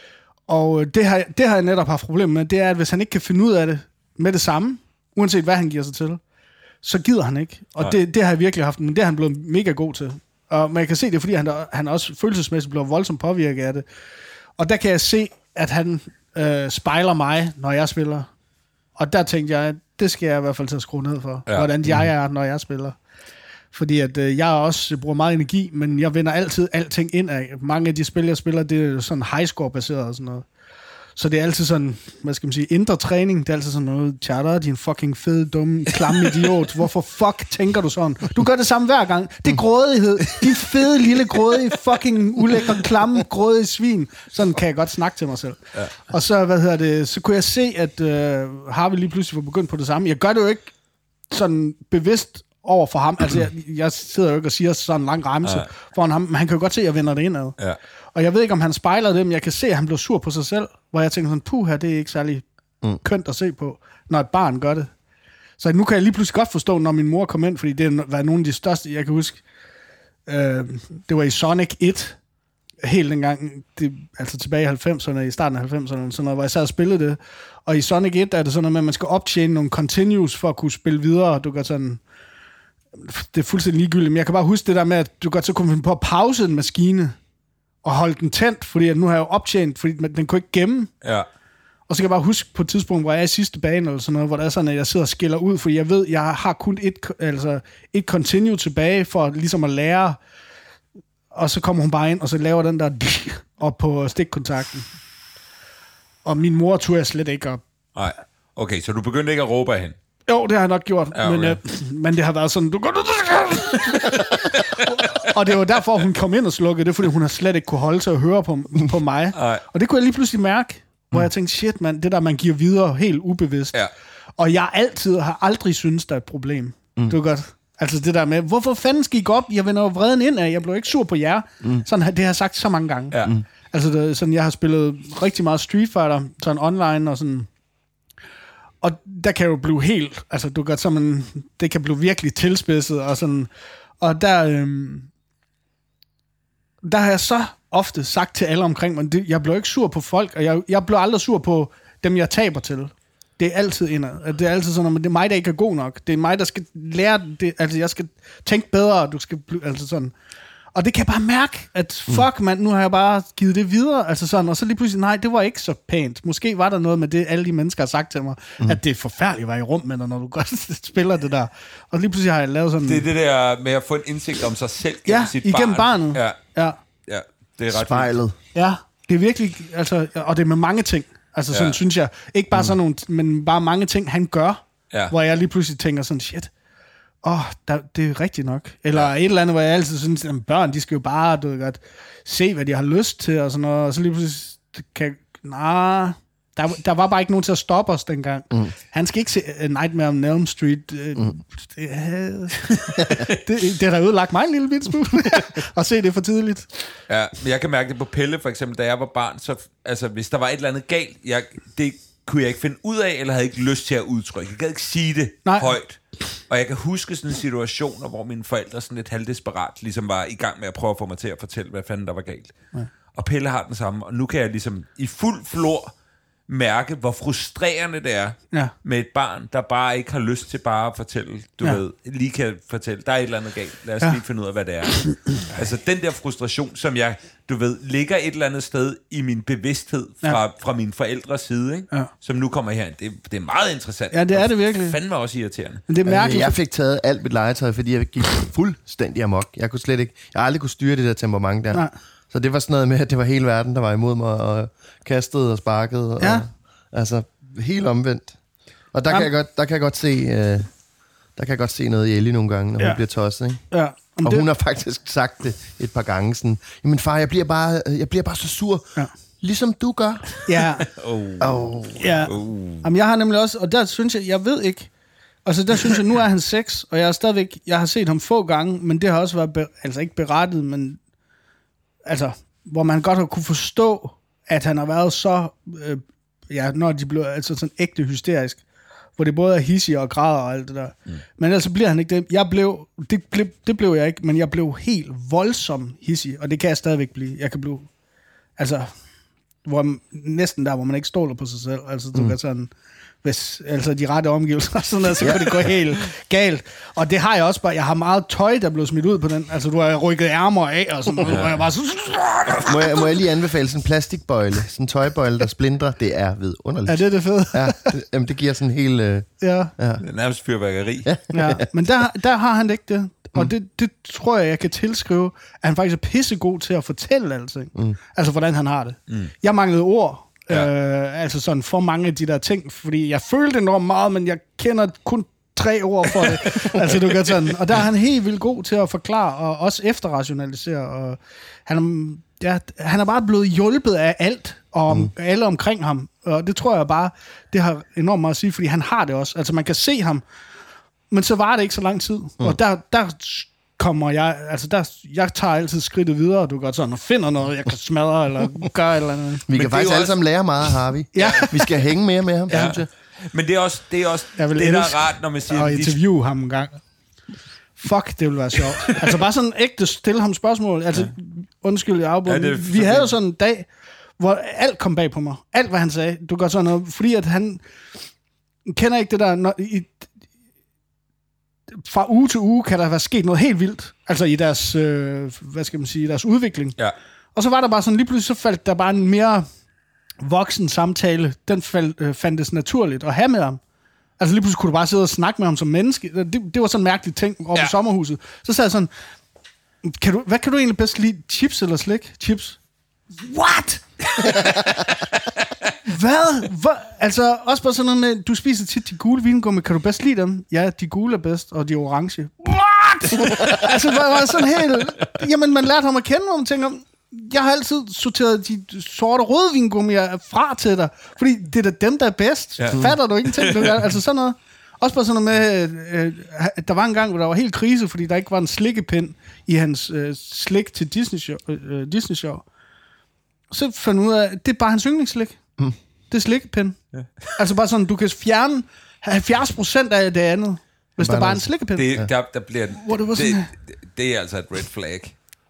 S3: Og det har, det har jeg netop haft problemer med, det er, at hvis han ikke kan finde ud af det med det samme, uanset hvad han giver sig til, så gider han ikke. Og det, det har jeg virkelig haft, men det er han blevet mega god til. Og man kan se det, fordi han, han også følelsesmæssigt bliver voldsomt påvirket af det. Og der kan jeg se, at han øh, spejler mig, når jeg spiller. Og der tænkte jeg, det skal jeg i hvert fald til at skrue ned for. Ja. Hvordan jeg er, når jeg spiller. Fordi at øh, jeg også bruger meget energi, men jeg vender altid alting ind af. Mange af de spil, jeg spiller, det er sådan highscore-baseret og sådan noget. Så det er altid sådan, hvad skal man sige, indre træning. Det er altid sådan noget, chatter, din fucking fede, dumme, klamme idiot. Hvorfor fuck tænker du sådan? Du gør det samme hver gang. Det er grådighed. Din fede, lille, grådige, fucking ulækre, klamme, grådige svin. Sådan kan jeg godt snakke til mig selv. Ja. Og så, hvad hedder det, så kunne jeg se, at øh, Harvey lige pludselig var begyndt på det samme. Jeg gør det jo ikke sådan bevidst over for ham. Altså, jeg, jeg sidder jo ikke og siger sådan en lang remse foran ham, men han kan jo godt se, at jeg vender det indad. Ja. Og jeg ved ikke, om han spejler det, men jeg kan se, at han blev sur på sig selv, hvor jeg tænker sådan, puh her, det er ikke særlig mm. kønt at se på, når et barn gør det. Så nu kan jeg lige pludselig godt forstå, når min mor kom ind, fordi det var nogle af de største, jeg kan huske. Øh, det var i Sonic et, helt dengang, det, altså tilbage i halvfemserne, i starten af halvfemserne, sådan noget, hvor jeg sad og spillede det. Og i Sonic et er det sådan noget med, at man skal optjene nogle continues for at kunne spille videre. Du gør sådan... Det er fuldstændig ligegyldigt, men jeg kan bare huske det der med, at du godt så kunne finde på at pause en maskine og holde den tændt, fordi at nu har jeg jo optjent, fordi den kunne ikke gemme. Ja. Og så kan jeg bare huske på et tidspunkt, hvor jeg er i sidste bane eller sådan noget, hvor der er sådan, at jeg sidder og skiller ud, fordi jeg ved, jeg har kun et, altså et continue tilbage for ligesom at lære, og så kommer hun bare ind, og så laver den der op på stikkontakten. Og min mor turde jeg slet ikke op.
S1: Nej, okay, så du begyndte ikke at råbe af hende?
S3: Jo, det har jeg nok gjort, ja, okay. men, øh, men det har været sådan, du går... Og det var derfor, hun kom ind og slukkede det, fordi hun har slet ikke kunne holde sig og høre på, på mig. Ej. Og det kunne jeg lige pludselig mærke, hvor mm. jeg tænkte, shit mand, det der, man giver videre helt ubevidst. Ja. Og jeg altid har aldrig syntes, der er et problem. Mm. Du godt... Altså det der med, hvorfor fanden skal I gå op? Jeg vender jo vreden ind af, jeg blev ikke sur på jer. Mm. Sådan, det har jeg sagt så mange gange. Ja. Mm. Altså det, sådan, jeg har spillet rigtig meget Street Fighter, sådan online og sådan... Og der kan jo blive helt, altså du gør sådan, det kan blive virkelig tilspidset og sådan, og der, øhm, der har jeg så ofte sagt til alle omkring mig, det, jeg bliver ikke sur på folk, og jeg, jeg bliver aldrig sur på dem, jeg taber til. Det er altid indad. Det er altid sådan, at det er mig, der ikke er god nok. Det er mig, der skal lære det, altså jeg skal tænke bedre, du skal, altså sådan. Og det kan jeg bare mærke, at fuck, mand, nu har jeg bare givet det videre, altså sådan, og så lige pludselig, nej, det var ikke så pænt. Måske var der noget med det, alle de mennesker har sagt til mig, mm. at det er forfærdeligt at være i rum med dig, når du godt spiller det der. Og lige pludselig har jeg lavet sådan...
S1: Det er det der med at få en indsigt om sig selv gennem
S3: ja,
S1: sit
S3: igennem
S1: barn.
S3: barnet.
S1: Ja,
S3: ja.
S1: ja, det er ret
S2: Spejlet.
S1: vildt.
S3: Ja, det er virkelig, altså, og det er med mange ting. Altså sådan, ja. synes jeg, ikke bare mm. sådan nogle, men bare mange ting, han gør, ja. hvor jeg lige pludselig tænker sådan, shit, åh, oh, det er rigtigt nok. Eller ja. et eller andet, hvor jeg altid synes, at børn, de skal jo bare, du ved godt, se, hvad de har lyst til, og sådan noget, og så lige pludselig kan, nej, der, der var bare ikke nogen til at stoppe os dengang. Mm. Han skal ikke se uh, Nightmare on Elm Street. Uh, mm. det, uh, det, det har da ødelagt mig en lille bit smule, at se det for tidligt.
S1: Ja, men jeg kan mærke det på Pelle, for eksempel, da jeg var barn, så, altså, hvis der var et eller andet galt, jeg, det kunne jeg ikke finde ud af, eller havde ikke lyst til at udtrykke. Jeg kan ikke sige det Nej. højt. Og jeg kan huske sådan situationer, hvor mine forældre sådan lidt halvdesperat ligesom var i gang med at prøve at få mig til at fortælle, hvad fanden der var galt. Ja. Og Pelle har den samme, og nu kan jeg ligesom i fuld flor mærke, hvor frustrerende det er ja. med et barn, der bare ikke har lyst til bare at fortælle, du ja. ved, lige kan fortælle, der er et eller andet galt, lad os ja. lige finde ud af, hvad det er. Altså den der frustration, som jeg, du ved, ligger et eller andet sted i min bevidsthed fra, ja. fra mine forældres side, ikke? Ja. Som nu kommer her. Det, det er meget interessant.
S3: Ja, det er det virkelig.
S1: Det fandme også irriterende.
S3: Men det er mærkeligt.
S2: Jeg fik taget alt mit legetøj, fordi jeg gik fuldstændig amok. Jeg kunne slet ikke, jeg aldrig kunne styre det der temperament der. Nej. Så det var sådan noget med, at det var hele verden, der var imod mig, og kastede og sparkede. Og,
S3: ja.
S2: Altså, helt omvendt. Og der kan, jeg godt, der kan jeg godt se... Øh, der kan jeg godt se noget i Ellie nogle gange, når ja. hun bliver tosset, ikke?
S3: Ja.
S2: Og
S3: det...
S2: hun har faktisk sagt det et par gange sådan, jamen far, jeg bliver bare, jeg bliver bare så sur, ja. ligesom du gør.
S3: Ja.
S2: oh. Oh.
S3: ja. Oh. Jamen, jeg har nemlig også, og der synes jeg, jeg ved ikke, altså der synes jeg, nu er han seks, og jeg er stadigvæk, jeg har set ham få gange, men det har også været, be, altså ikke berettet, men altså, hvor man godt har kunne forstå, at han har været så, øh, ja, når de blev altså sådan ægte hysterisk, hvor det både er hissig og græder og alt det der. Mm. Men ellers blev han ikke det. Jeg blev, det, blev, det blev jeg ikke, men jeg blev helt voldsom hissig, og det kan jeg stadigvæk blive. Jeg kan blive, altså, hvor, næsten der, hvor man ikke stoler på sig selv. Altså, du mm. kan sådan, hvis altså de rette omgivelser, sådan noget, så kan det gå helt galt. Og det har jeg også bare, jeg har meget tøj, der blev smidt ud på den. Altså, du har rykket ærmer af, og sådan noget, og jeg bare så...
S2: Må jeg, må jeg lige anbefale sådan en plastikbøjle, sådan en tøjbøjle, der splindrer, det er vidunderligt.
S3: Ja, det er det fede.
S2: Ja, det, jamen, det giver sådan en hel... Øh,
S3: ja.
S2: ja.
S1: Det er nærmest fyrværkeri.
S3: Ja, ja. Men der, der har han ikke det. Og mm. det, det tror jeg, jeg kan tilskrive, at han faktisk er pissegod til at fortælle alting. Mm. Altså, hvordan han har det. Mm. Jeg manglede ord. Ja. Øh, altså sådan for mange af de der ting, fordi jeg følte enormt meget, men jeg kender kun tre ord for det. altså du kan sådan, og der er han helt vildt god til at forklare og også efterrationalisere. Og han, er, ja, han er bare blevet hjulpet af alt og mm. alle omkring ham, og det tror jeg bare, det har enormt meget at sige, fordi han har det også. Altså man kan se ham, men så var det ikke så lang tid, mm. og der der kommer jeg, altså der, jeg tager altid skridtet videre, og du gør sådan, og finder noget, jeg kan smadre, eller gøre et eller andet.
S2: Vi kan faktisk alle også... sammen lære meget, Harvey. Ja. Vi skal hænge mere med ham, ja. synes jeg.
S1: Men det er også det, er også, det der er rart, når man siger...
S3: Og interviewe ham en gang. Fuck, det ville være sjovt. altså bare sådan ægte stille ham spørgsmål. Altså, ja. undskyld, jeg afbryder. Ja, vi havde jo sådan en dag, hvor alt kom bag på mig. Alt, hvad han sagde. Du gør sådan noget, fordi at han kender ikke det der... Når, i, fra uge til uge kan der være sket noget helt vildt, altså i deres, øh, hvad skal man sige, deres udvikling. Ja. Og så var der bare sådan, lige pludselig så faldt der bare en mere voksen samtale, den faldt, øh, fandtes naturligt at have med ham. Altså lige pludselig kunne du bare sidde og snakke med ham som menneske. Det, det var sådan en mærkelig ting over ja. sommerhuset. Så sagde jeg sådan, kan du, hvad kan du egentlig bedst lide, chips eller slik? Chips. What? Hvad? Hvad? Altså, også bare sådan noget med, du spiser tit de gule vingummi, kan du bedst lide dem? Ja, de gule er bedst, og de orange. What? altså, det var sådan helt... Jamen, man lærte ham at kende, og man tænker, jeg har altid sorteret de sorte røde vingummier fra til dig, fordi det er da dem, der er bedst. Ja. Fatter du ingenting? Du gør? Altså sådan noget. Også bare sådan noget med, øh, der var en gang, hvor der var helt krise, fordi der ikke var en slikkepind i hans øh, slik til Disney Show. Øh, Disney Show. Så fandt ud af, det er bare hans yndlingsslik. Mm. Det er slikkepind. Ja. Altså bare sådan, du kan fjerne halvfjerds procent af det andet, hvis der bare er en slikkepind.
S1: Det, der, der bliver, det, det, det, det er altså et red flag.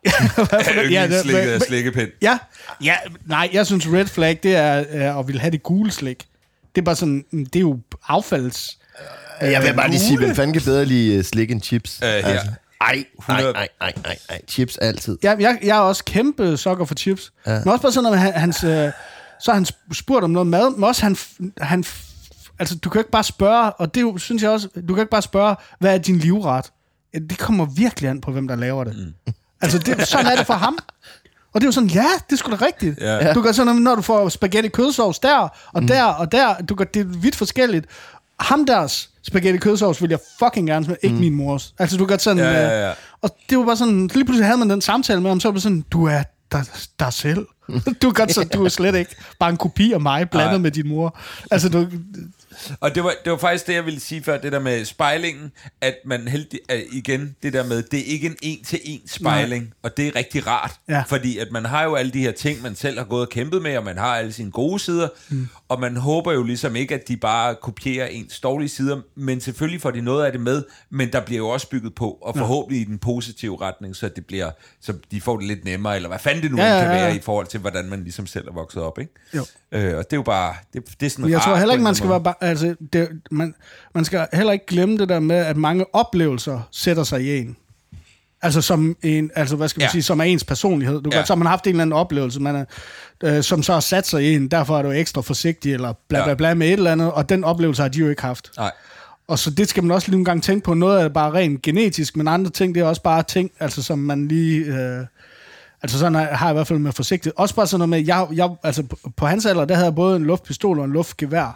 S3: ja, det,
S1: slik, men, slikkepind.
S3: Ja, ja, nej, jeg synes red flag, det er uh, at ville have det gule slik. Det er bare sådan, det er jo affalds...
S2: Uh, jeg vil bare lige sige, hvem fanden kan bedre lide slik end chips?
S1: Uh,
S2: altså. Ej, ej, ej, ej, ej, ej, chips altid.
S3: Ja, jeg, jeg er også kæmpe sokker for chips. Ja. Men også bare sådan, at hans, øh, så har han spurgt om noget mad, men også han, han, altså du kan ikke bare spørge, og det jo, synes jeg også, du kan ikke bare spørge, hvad er din livret? Ja, det kommer virkelig an på, hvem der laver det. Mm. Altså, det, sådan er det for ham. Og det er jo sådan, ja, det er sgu da rigtigt. Ja. Du gør sådan, når du får spaghetti kødsovs der, og mm. der, og der, du gør, det er vidt forskelligt. Ham deres spaghetti kødsovs vil jeg fucking gerne smage, ikke mm. min mors. Altså, du gør sådan...
S1: Ja, ja, ja.
S3: Og det var bare sådan, lige pludselig havde man den samtale med ham, så var det sådan, du er dig, dig selv. Du gør sådan, du er slet ikke bare en kopi af mig, blandet Ej. med din mor. Altså, du...
S1: Og det var, det var faktisk det, jeg ville sige før, det der med spejlingen, at man heldig, at igen, det der med, det er ikke en en-til-en spejling, Nej. og det er rigtig rart, ja. fordi at man har jo alle de her ting, man selv har gået og kæmpet med, og man har alle sine gode sider, mm. og man håber jo ligesom ikke, at de bare kopierer ens dårlige sider, men selvfølgelig får de noget af det med, men der bliver jo også bygget på, og forhåbentlig ja. i den positive retning, så det bliver, så de får det lidt nemmere, eller hvad fanden det nu ja, ja, ja. kan være, i forhold til, hvordan man ligesom selv er vokset op, ikke? Jo. Øh, og det er jo bare, det, det er sådan
S3: jeg tror heller ikke, man skal være bare, altså, det, man, man skal heller ikke glemme det der med, at mange oplevelser sætter sig i en. Altså som en, altså hvad skal man ja. sige, som er ens personlighed. Du ja. kan, så har man haft en eller anden oplevelse, man er, øh, som så har sat sig i en, derfor er du ekstra forsigtig, eller bla bla bla med et eller andet, og den oplevelse har de jo ikke haft. Nej. Og så det skal man også lige en gang tænke på. Noget er bare rent genetisk, men andre ting, det er også bare ting, altså som man lige... Øh, altså sådan har jeg i hvert fald med forsigtighed. Også bare sådan noget med, jeg, jeg, altså på, på hans alder, der havde jeg både en luftpistol og en luftgevær.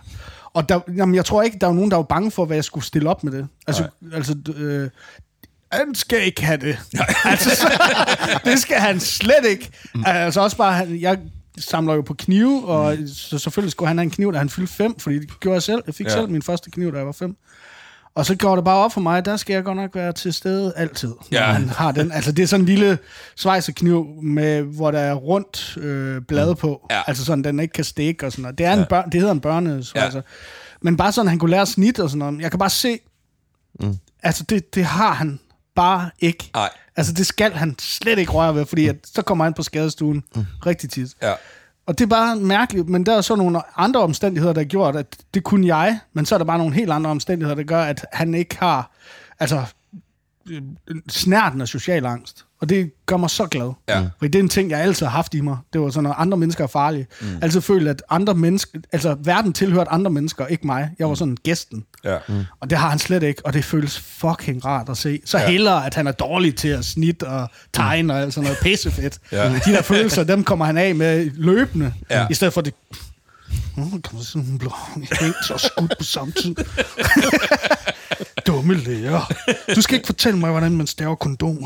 S3: Og der, jamen, jeg tror ikke, der var nogen, der var bange for, hvad jeg skulle stille op med det. Altså, altså øh, han skal ikke have det. altså, så, det skal han slet ikke. Mm. Altså også bare, han, jeg samler jo på knive, og mm. så selvfølgelig skulle han have en kniv, da han fyldte fem, fordi det gjorde jeg selv. Jeg fik ja. selv min første kniv, da jeg var fem. Og så går det bare op for mig, der skal jeg godt nok være til stede altid. Ja. Han har den. Altså det er sådan en lille svejserkniv, med, hvor der er rundt øh, blade på. Ja. Altså sådan, den ikke kan stikke og sådan noget. Det, er en bør- det hedder en børnesvejser. Ja. Men bare sådan, han kunne lære snit og sådan noget. Jeg kan bare se, mm. altså det, det har han bare ikke. Ej. Altså det skal han slet ikke røre ved, fordi at, så kommer han på skadestuen mm. rigtig tit. Ja. Og det er bare mærkeligt, men der er så nogle andre omstændigheder, der har gjort, at det kunne jeg, men så er der bare nogle helt andre omstændigheder, der gør, at han ikke har altså snærten af social angst. Og det gør mig så glad. Ja. For det er en ting, jeg altid har haft i mig. Det var sådan, at andre mennesker er farlige. Mm. Altid følt, at andre mennesker, altså verden tilhørte andre mennesker, ikke mig. Jeg var sådan gæsten. Ja. Mm. Og det har han slet ikke, og det føles fucking rart at se. Så ja. hellere, at han er dårlig til at snit og tegne mm. og alt sådan noget pissefedt. Ja. De der følelser, dem kommer han af med løbende, ja. i stedet for det... Oh, kan man sådan blive hængt og skudt på samme tid. Dumme lærer. Du skal ikke fortælle mig, hvordan man staver kondomer.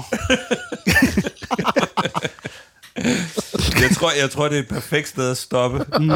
S1: jeg, tror, jeg tror, det er et perfekt sted at stoppe. Mm.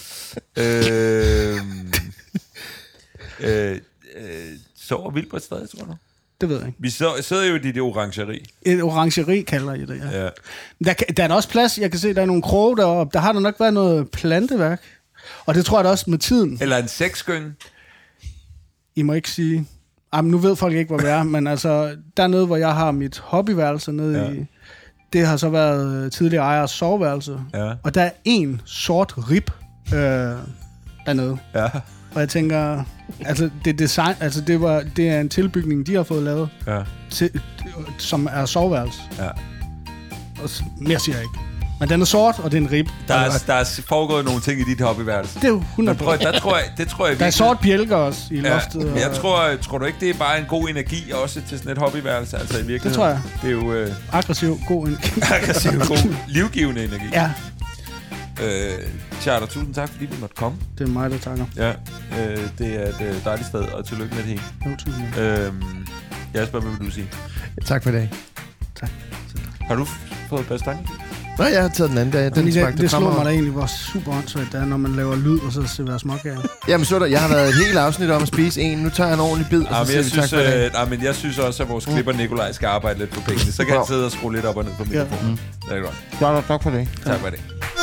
S1: øh, øh, øh, sover vildt på et sted, tror du?
S3: Det ved jeg ikke.
S1: Vi sidder jo i dit orangeri.
S3: Et orangeri kalder I det, ja. ja. Der, der er også plads. Jeg kan se, der er nogle kroge deroppe. Der har der nok været noget planteværk. Og det tror jeg da også med tiden.
S1: Eller en sexgynge.
S3: I må ikke sige... Jamen, nu ved folk ikke, hvor vi er, men altså, dernede, hvor jeg har mit hobbyværelse nede ja. i... Det har så været tidligere ejers soveværelse. Ja. Og der er en sort rib øh, dernede. Ja. Og jeg tænker... Altså, det, design, altså det, var, det er en tilbygning, de har fået lavet, ja. til, som er soveværelse. Ja. Og mere siger jeg ikke. Men den er sort, og det er en rib.
S1: Der er, der er foregået nogle ting i dit hobbyværelse.
S3: Det er jo hundrede
S1: procent. Der tror jeg, det tror jeg
S3: der er sort bjælker også i ja, loftet.
S1: Men jeg tror, tror du ikke, det er bare en god energi også til sådan et hobbyværelse? Altså i virkeligheden.
S3: Det tror jeg.
S1: Det er jo... Øh,
S3: aggressiv, god energi.
S1: aggressiv, god, livgivende energi.
S3: Ja.
S1: Øh, Charter, tusind tak, fordi vi måtte komme.
S3: Det er mig, der takker.
S1: Ja, øh, det er et øh, dejligt sted, og tillykke med det hele.
S3: Jo, tusind.
S1: Øh, Jasper, hvad vil du sige?
S2: Ja, tak for i dag.
S3: Tak.
S1: Har du fået bastange?
S2: Nej, jeg har taget den anden dag. Den
S3: det det slår mig da egentlig, hvor super åndssvagt det er, når man laver lyd, og så serverer småkager.
S2: Jamen, så der, jeg har været et helt afsnit om at spise en. Nu tager jeg en ordentlig bid, og så
S1: ja,
S2: siger vi tak for
S1: øh, nej, men jeg synes også, at vores klipper Nikolaj skal arbejde lidt på pengene. Så kan han sidde og skrue lidt op og ned på mikrofonen. Ja. Mm. Det er godt.
S2: Ja, tak for det.
S1: Tak for det.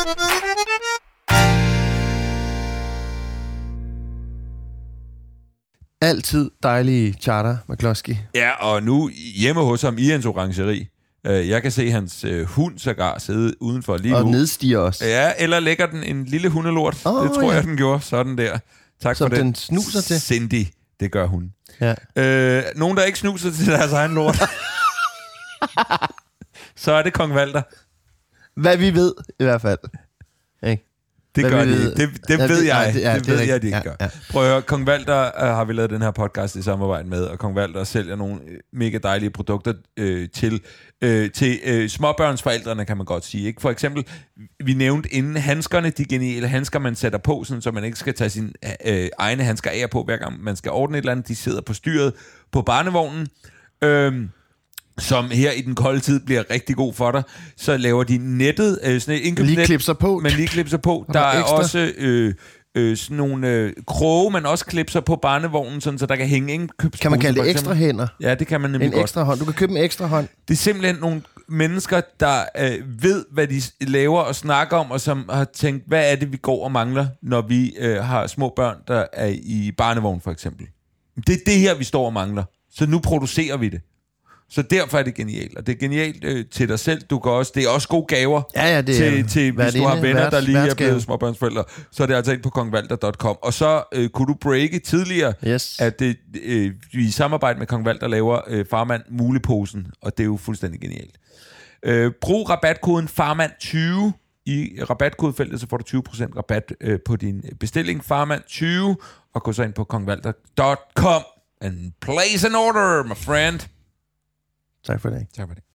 S2: Altid dejlige Charter McCloskey.
S1: Ja, og nu hjemme hos ham i hans orangeri. Jeg kan se hans øh, hund sågar sidde udenfor lige
S2: og
S1: nu.
S2: Og nedstiger også.
S1: Ja, eller lægger den en lille hundelort. Oh, det tror ja. jeg, den gjorde. Sådan der. Tak
S2: Som
S1: for det.
S2: den snuser til.
S1: Cindy, det gør hun.
S2: Ja.
S1: Øh, nogen, der ikke snuser til deres egen lort. Så er det Kong Walter.
S2: Hvad vi ved, i hvert fald. Ikke?
S1: Det gør de. Det, det ja, ved det, jeg. Ja, det, ja,
S2: det
S1: ved
S2: det,
S1: jeg, de ikke
S2: ja,
S1: gør.
S2: Ja.
S1: Prøv at høre, Kong Walter uh, har vi lavet den her podcast i samarbejde med, og Kong Walter sælger nogle mega dejlige produkter øh, til, øh, til øh, småbørnsforældrene, kan man godt sige. Ikke? For eksempel, vi nævnte inden handskerne, de geniale handsker, man sætter på, sådan, så man ikke skal tage sine øh, egne handsker af på, hver gang man skal ordne et eller andet. De sidder på styret på barnevognen. Øh, som her i den kolde tid bliver rigtig god for dig, så laver de nettet, øh, sådan et indkøbsnet,
S2: lige klipser på.
S1: men lige klipser på. Der er ekstra. også øh, øh, sådan nogle øh, kroge, man også klipser på barnevognen, sådan, så der kan hænge indkøbspose.
S2: Kan man kalde det ekstra hænder?
S1: Ja, det kan man nemlig
S2: en
S1: godt.
S2: En ekstra hånd. Du kan købe en ekstra hånd.
S1: Det er simpelthen nogle mennesker, der øh, ved, hvad de laver og snakker om, og som har tænkt, hvad er det, vi går og mangler, når vi øh, har små børn, der er i barnevogn, for eksempel. Det er det her, vi står og mangler. Så nu producerer vi det. Så derfor er det genialt. Og det er genialt øh, til dig selv. Du kan også, det er også gode gaver
S2: ja, ja, det
S1: til, til hvis du har venner,
S2: værts,
S1: der lige
S2: værtsgave.
S1: er blevet småbørnsforældre. Så er det altså ind på kong walter punktum com. Og så øh, kunne du breake tidligere,
S2: yes.
S1: at det, øh, vi i samarbejde med Kong Walter laver øh, Farmand Muleposen. Og det er jo fuldstændig genialt. Øh, brug rabatkoden Farmand tyve i rabatkodefeltet, så får du tyve procent rabat øh, på din bestilling. Farmand tyve. Og gå så ind på kong walter punktum com and place an order, my friend.
S2: Tak for det.
S1: Tak for det.